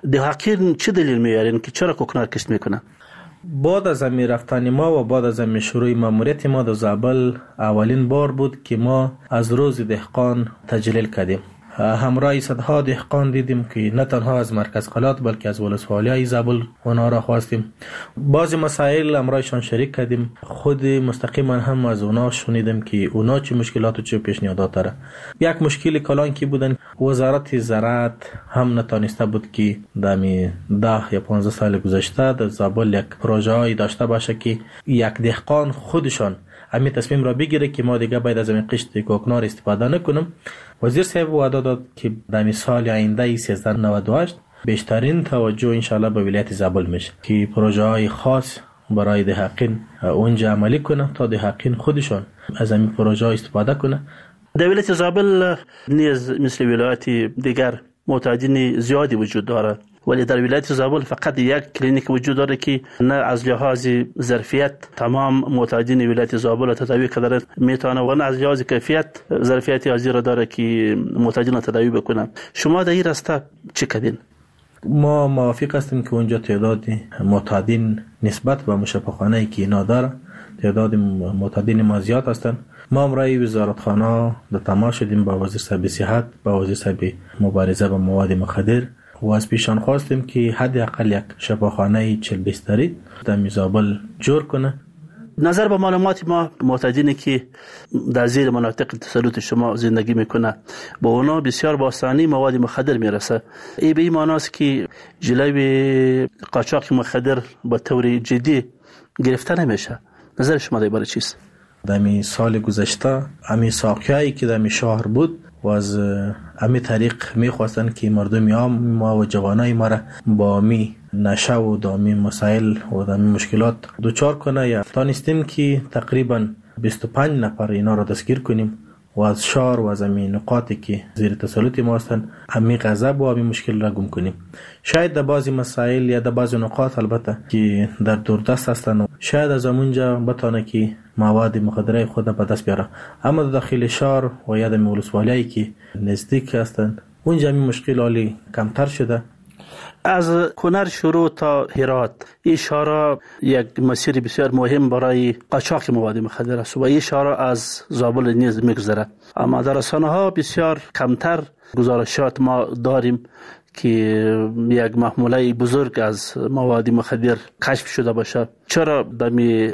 دهقان چه دلیل میارین که چرا کوکنار کشت میکنن؟ بعد از رفتن ما و بعد از شروع ماموریت ما در زابل اولین بار بود که ما از روز دهقان تجلیل کردیم. همراه صدها دهقان دیدیم که نه تنها از مرکز قلات بلکه از ولسوالیای زابل اونا را خواستیم. بعضی مسائل همراهشان شریک کردیم. خود مستقیما هم از اونا شنیدیم که اونا چه مشکلات و چه پیشنهادات داره. یک مشکل کلان کی بودن وزارت زراعت هم نتونسته بود که در 10 یا 15 سال گذشته در زابل یک پروژه‌ای داشته باشه که یک دهقان خودشان همین تصمیم را بگیره که ما دیگه باید از این قشت کوکنار استفاده نکنیم. وزیر صاحب وعده داد که در سال آینده 1398 بیشترین توجه انشالله به ولایت زابل میشه که پروژه های خاص برای دهقان اونجا عملی کنه تا دهقان خودشان از این پروژه ها استفاده کنه. در ولایت زابل نیز مثل ولایت دیگر معتادین زیادی وجود داره، ولی در ولایت زابل فقط یک کلینیک وجود داره که نه از لحاظ ظرفیت تمام معتادین ولایت زابل تداوی کردن میتونه و نه از لحاظ کیفیت ظرفیت حاضر را داره که معتادین تداوی بکنه. شما در این راسته چه کردین؟ ما موافق هستیم که اونجا تعداد معتادین نسبت به مشابهخانه‌ای که اینا داره تعداد معتادین ما زیاد هستند. ما امرای وزارتخانه در تماس شدیم با وزیر صاحب صحت، با وزیر صاحب مبارزه با مواد مخدر و از پیشان خواستیم که حداقل یک شفاخانه 40 بستری در زابل جور کنه. نظر به معلومات ما معتادینی که در زیر مناطق تسلط شما زندگی میکنه با اونا بسیار با آسانی مواد مخدر میرسه. ای به این معنی است که جلوی قاچاق مخدر با طور جدی گرفته نمیشه. نظر شما در باره چیست؟ در سال گذشته امی ساقیایی که در شهر بود و از امی طریق میخواستن که مردم ما و جوانای ما را با امی نشه و دامی مسائل و دامی مشکلات دوچار کنه. یا تانستیم که تقریبا 25 نفر اینا را دستگیر کنیم و از شهر و از امی نقاطی که زیر تسلط ما هستند امی غضب و امی مشکل را گم کنیم. شاید در بعضی مسائل یا در بعضی نقاط البته که در دوردست هستند شاید از اونجا بتونه که مواد مخدره خود به دست بیاره، اما در داخل شهر و یا در ولسوالیایی که نزدیک هستند اونجا این مشکل حالی کمتر شده. از کنر شروع تا هرات این شهر یک مسیر بسیار مهم برای قاچاق مواد مخدر است و این شهر از زابل نیز میگذره، اما در رسانه ها بسیار کمتر گزارشات ما داریم که یک محموله بزرگ از مواد مخدر کشف شده باشه. چرا در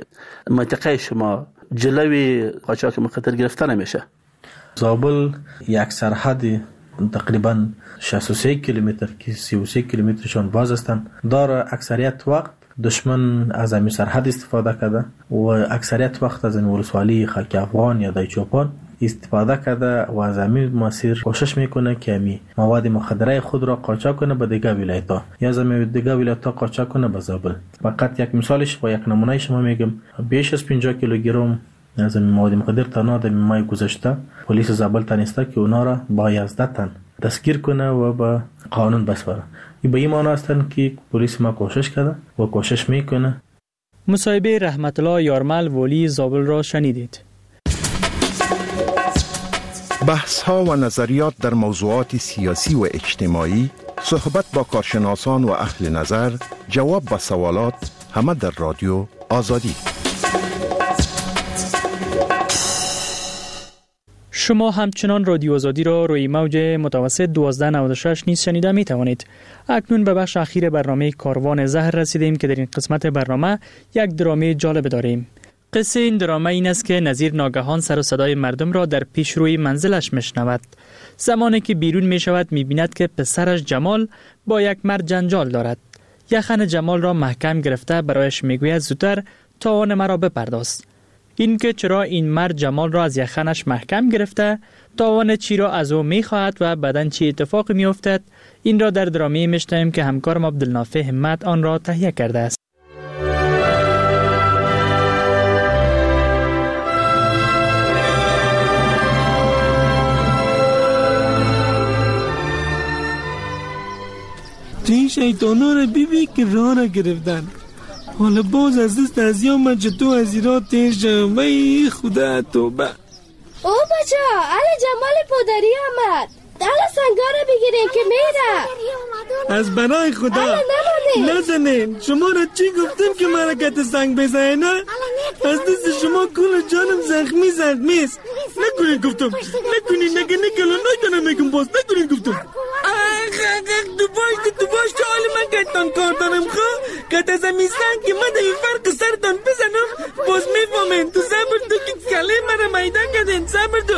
منطقه شما جلوی قاچاق مخدر گرفته نمیشه؟ زابل یک سرحد تقریبا 63 کیلومتر که 33 کیلومترشان باز هستند داره. اکثریت وقت دشمن از این سرحد استفاده کرده و اکثریت وقت از این ولسوالی خاک افغان یا دایچوپان استفاده کرده و از این مسیر کوشش میکنه که می مواد مخدره خود را قاچاق کنه به دیگه ولایت‌ها یا از دیگه ولایت‌ها قاچاق کنه به زابل. فقط یک مثالش با یک نمونه شما میگم، بیش از 50 کیلوگرم از این مواد مخدر تنها در ماه گذشته پلیس زابل تانسته که اونا را با 11 تن دستگیر کنه و به قانون بسپاره. این به این معنی هستند که پلیس ما کوشش کرده و کوشش میکنه. مصاحبه رحمت الله یارمل والی زابل را شنیدید. بحث ها و نظریات در موضوعات سیاسی و اجتماعی، صحبت با کارشناسان و اهل نظر، جواب به سوالات، همه در رادیو آزادی. شما همچنان رادیو آزادی را روی موج متوسط 1296 نیز شنیده می توانید. اکنون به بخش اخیر برنامه کاروان زهر رسیدیم که در این قسمت برنامه یک درامه جالب داریم. قصه این درامه این است که نظیر ناگهان سر و صدای مردم را در پیش روی منزلش میشنود. زمانی که بیرون می شود می بیند که پسرش جمال با یک مرد جنجال دارد. یخن جمال را محکم گرفته برایش می گوید زودتر تاوان مرا بپرداز. این که چرا این مرد جمال را از یخنش محکم گرفته، تاوان چی را از او می خواهد و بعداً چی اتفاقی می افتد، این را در درامی میشنویم که همکارم عبدالنافع همت آن را تهیه کرده است. این شیطانا را بیبی که راه را گرفتن. حالا باز از دست از یام چطور از ایران تیر شم. ای خدا توبه. او بچه علی جمال پدری آمد. علی سنگا را بگیرین که میره. از برای خدا نزنین. شما را چی گفتم که مرکت سنگ بزنه نه؟ از دست شما کل جانم زخمی است. نکنین گفتم. نکنین نگه نکنم میگم باز. نکنین گفتم. تو باش که حال من کتان کار دارم خواه کت از امیستن که من در فرق سرتان بزنم باز میفامین. تو صبر تو که کله مرا میدن کدین. صبر تو.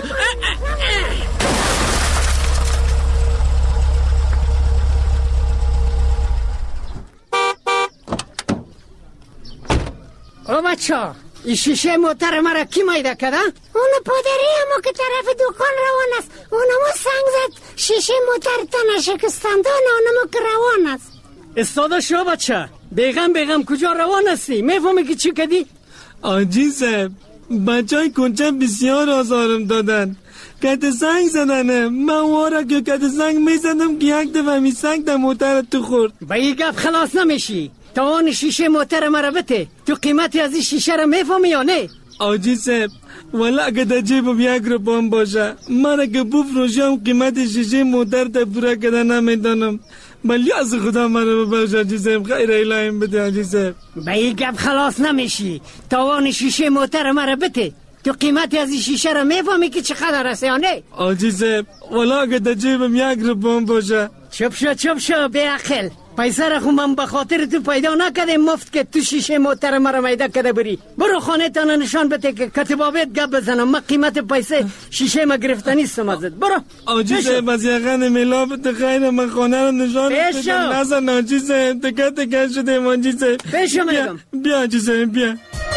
او بچه این شیشه موتر مرا کی میده کده؟ اونو پادری همو که طرف دکان روان است. اونمو سنگ زد شیشه موتر تنه شکستنده اونمو که روان است. استاده شو بچه. بیغم کجا روان هستی؟ میفهمی که چی کدی؟ آجی صاحب بچه های کنچه بسیار آزارم دادن. کت سنگ زدنه. من وارا که کت سنگ میزدم که یک دفعه می سنگ در موتر تو خورد. با این گپ خلاص نمیشی. توان شیشه موتر مرا بته. تو قیمتی از این شیشه را میفهمی یا نه؟ آجی صاحب والا اگه در جیبم 1 روپام باشه من اگه بفروشم قیمت شیشه موتر تا پورا کده نمیدانم. ولی از خدا مرا ببخش آجی صاحب. خیر الهیم بده آجی صاحب. با این گپ خلاص نمیشی. توان شیشه موتر مرا بته. تو قیمتی از این شیشه را میفهمی که چقدر است یا نه؟ آجی صاحب والا اگه در جیبم 1 روپام باشه. چپ شو بی عقل. پیسه را خو من به خاطر تو پیدا نکده مفت که تو شیشه موتر مرا میده کده بری. برو خانه تانه نشان بده که کتبابت گپ بزنم. من قیمت پیسه شیشه ما گرفتنی استم ازت. برو. آجی صاحب از یقن ملابت خیر من خانه رو نشان بده. نزن آجی صاحب تکه شده آجی صاحب. بشو میگم. بیا آجی صاحب بیا.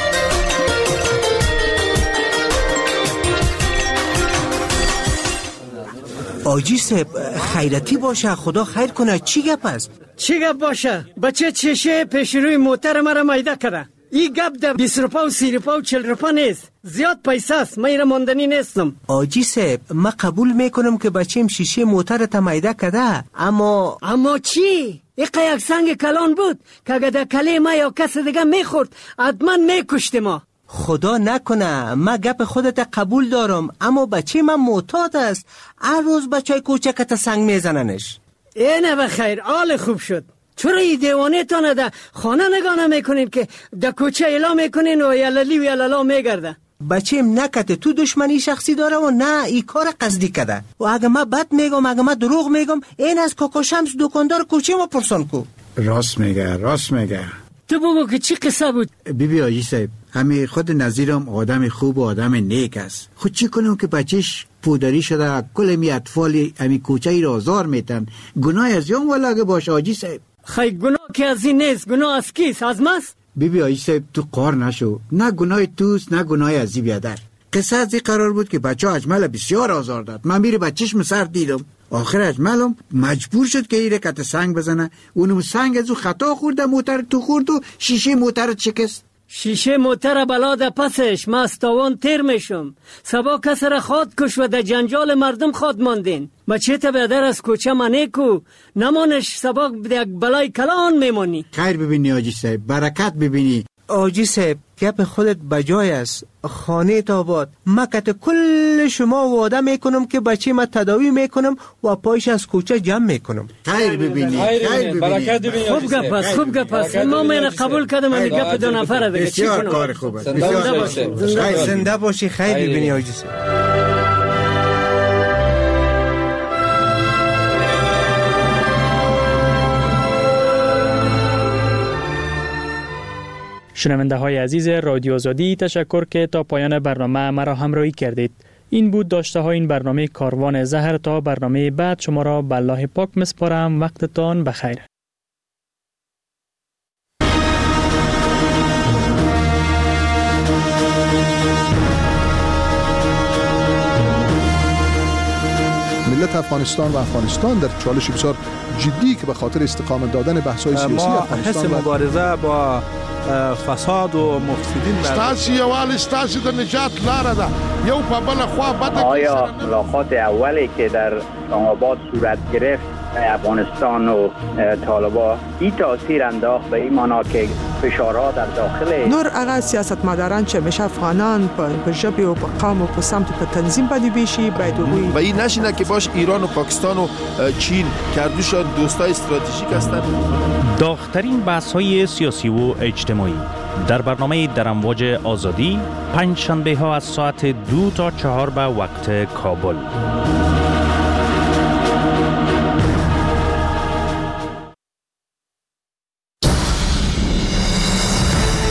آجی صاحب خیرتی باشه. خدا خیر کنه. چی گپ است؟ چی گپ باشه؟ بچه چشه پیش روی موتر مرا میده کرده. این گپ در 20 روپا و 30 روپا و 40 روپا نیست. زیاد پیسه است. من ایره ماندنی نیستم. آجی صاحب من قبول میکنم که بچیم شیشه موتر تا میده کرده. اما چی؟ این یک سنگ کلان بود که اگه در کله ما یا کس دیگه میخورد حتما میکشت ما. خدا نکنه. من گپ خودت قبول دارم اما بچه من معتاد است. هر روز بچه کوچک تا سنگ میزننش. اینه بخیر. حال خوب شد. چرا این دیوانه تانه ده خانه نگاه نمیکنین که در کوچه اعلام میکنین و یللی و یللا میگرده؟ بچه‌م نکته تو دشمنی شخصی داره و نه این کار قصدی کرده. و اگه من بد میگم اگه من دروغ میگم این از کاکا شمس دکاندار کوچه ما پرسان کو. راست میگه. تو بگو که چی قصه بود؟ بیبی آجی صاحب همه خود نظیرم آدم خوب و آدم نیک است. خود چی کنم که بچهش پودری شده کل می اطفال همی کوچه ای را آزار میتن. گناه از یام والا اگه باشه آجی صاحب. خیلی گناه که از این نیست. گناه از کیست؟ از ماست؟ بیبی آجی صاحب تو قار نشو. نه گناه توست نه گناه از این بیادر. قصه از این قرار بود که بچه اجمل بسیار آزار داد. من میره بچهش سر دیدم. آخر اجملم مجبور شد که ایره کت سنگ بزنه. اونم سنگ از او خطا خورده موتر تو خورد و شیشه موتر چکست. شیشه موتر بلا در پسش. من از تاوان تیر میشم. سبا کس را خواد کش و در جنجال مردم خواد ماندین. بچه تا بیادر از کوچه منه کو نمانش سبا یک بلای کلان میمانی. خیر ببینی آجی صاحب. برکت ببینی. آجی صاحب گپ خودت بجای است. خانه تاباد مکت کل شما وعده میکنم که بچه ما تداوی میکنم و پایش از کوچه جمع میکنم. خیر ببینی. برکت ببینی. خوب گپ است. ما من قبول کردم این گپ دو نفره دیگه. بسیار کار خوب است. زنده باشی. خیر ببینی آجی صاحب. شنونده های عزیز رادیو آزادی، تشکر که تا پایان برنامه مرا همراهی کردید. این بود داشته های این برنامه کاروان زهر. تا برنامه بعد شما را به الله پاک مسپارم. وقتتان بخیر. ملت افغانستان و افغانستان در چالش بسیار جدی که به خاطر استقامت دادن بحث‌های سیاسی افغانستان حس مبارزه با فساد و مفسدین ستاسي یوال ستاسي د نجات لاره ده یو په بل خوا بده. آیا ملاقات اولی که در اسلام‌آباد صورت گرفت افغانستان و طالبان این تاثیر انداخت به این معنا که فشارها در داخل نور هغه سیاستمداران چې همیشه افغانان په ژبه او په قوم او په سمت په تنظیم باندې بیشي باید وي و این نشینه که باش ایران و پاکستان و چین کردوشان دوستای استراتژیک هستند. داغ‌ترین بحث‌های سیاسی و اجتماعی در برنامه در امواج آزادی، پنج شنبه ها از ساعت 2 تا 4 به وقت کابل.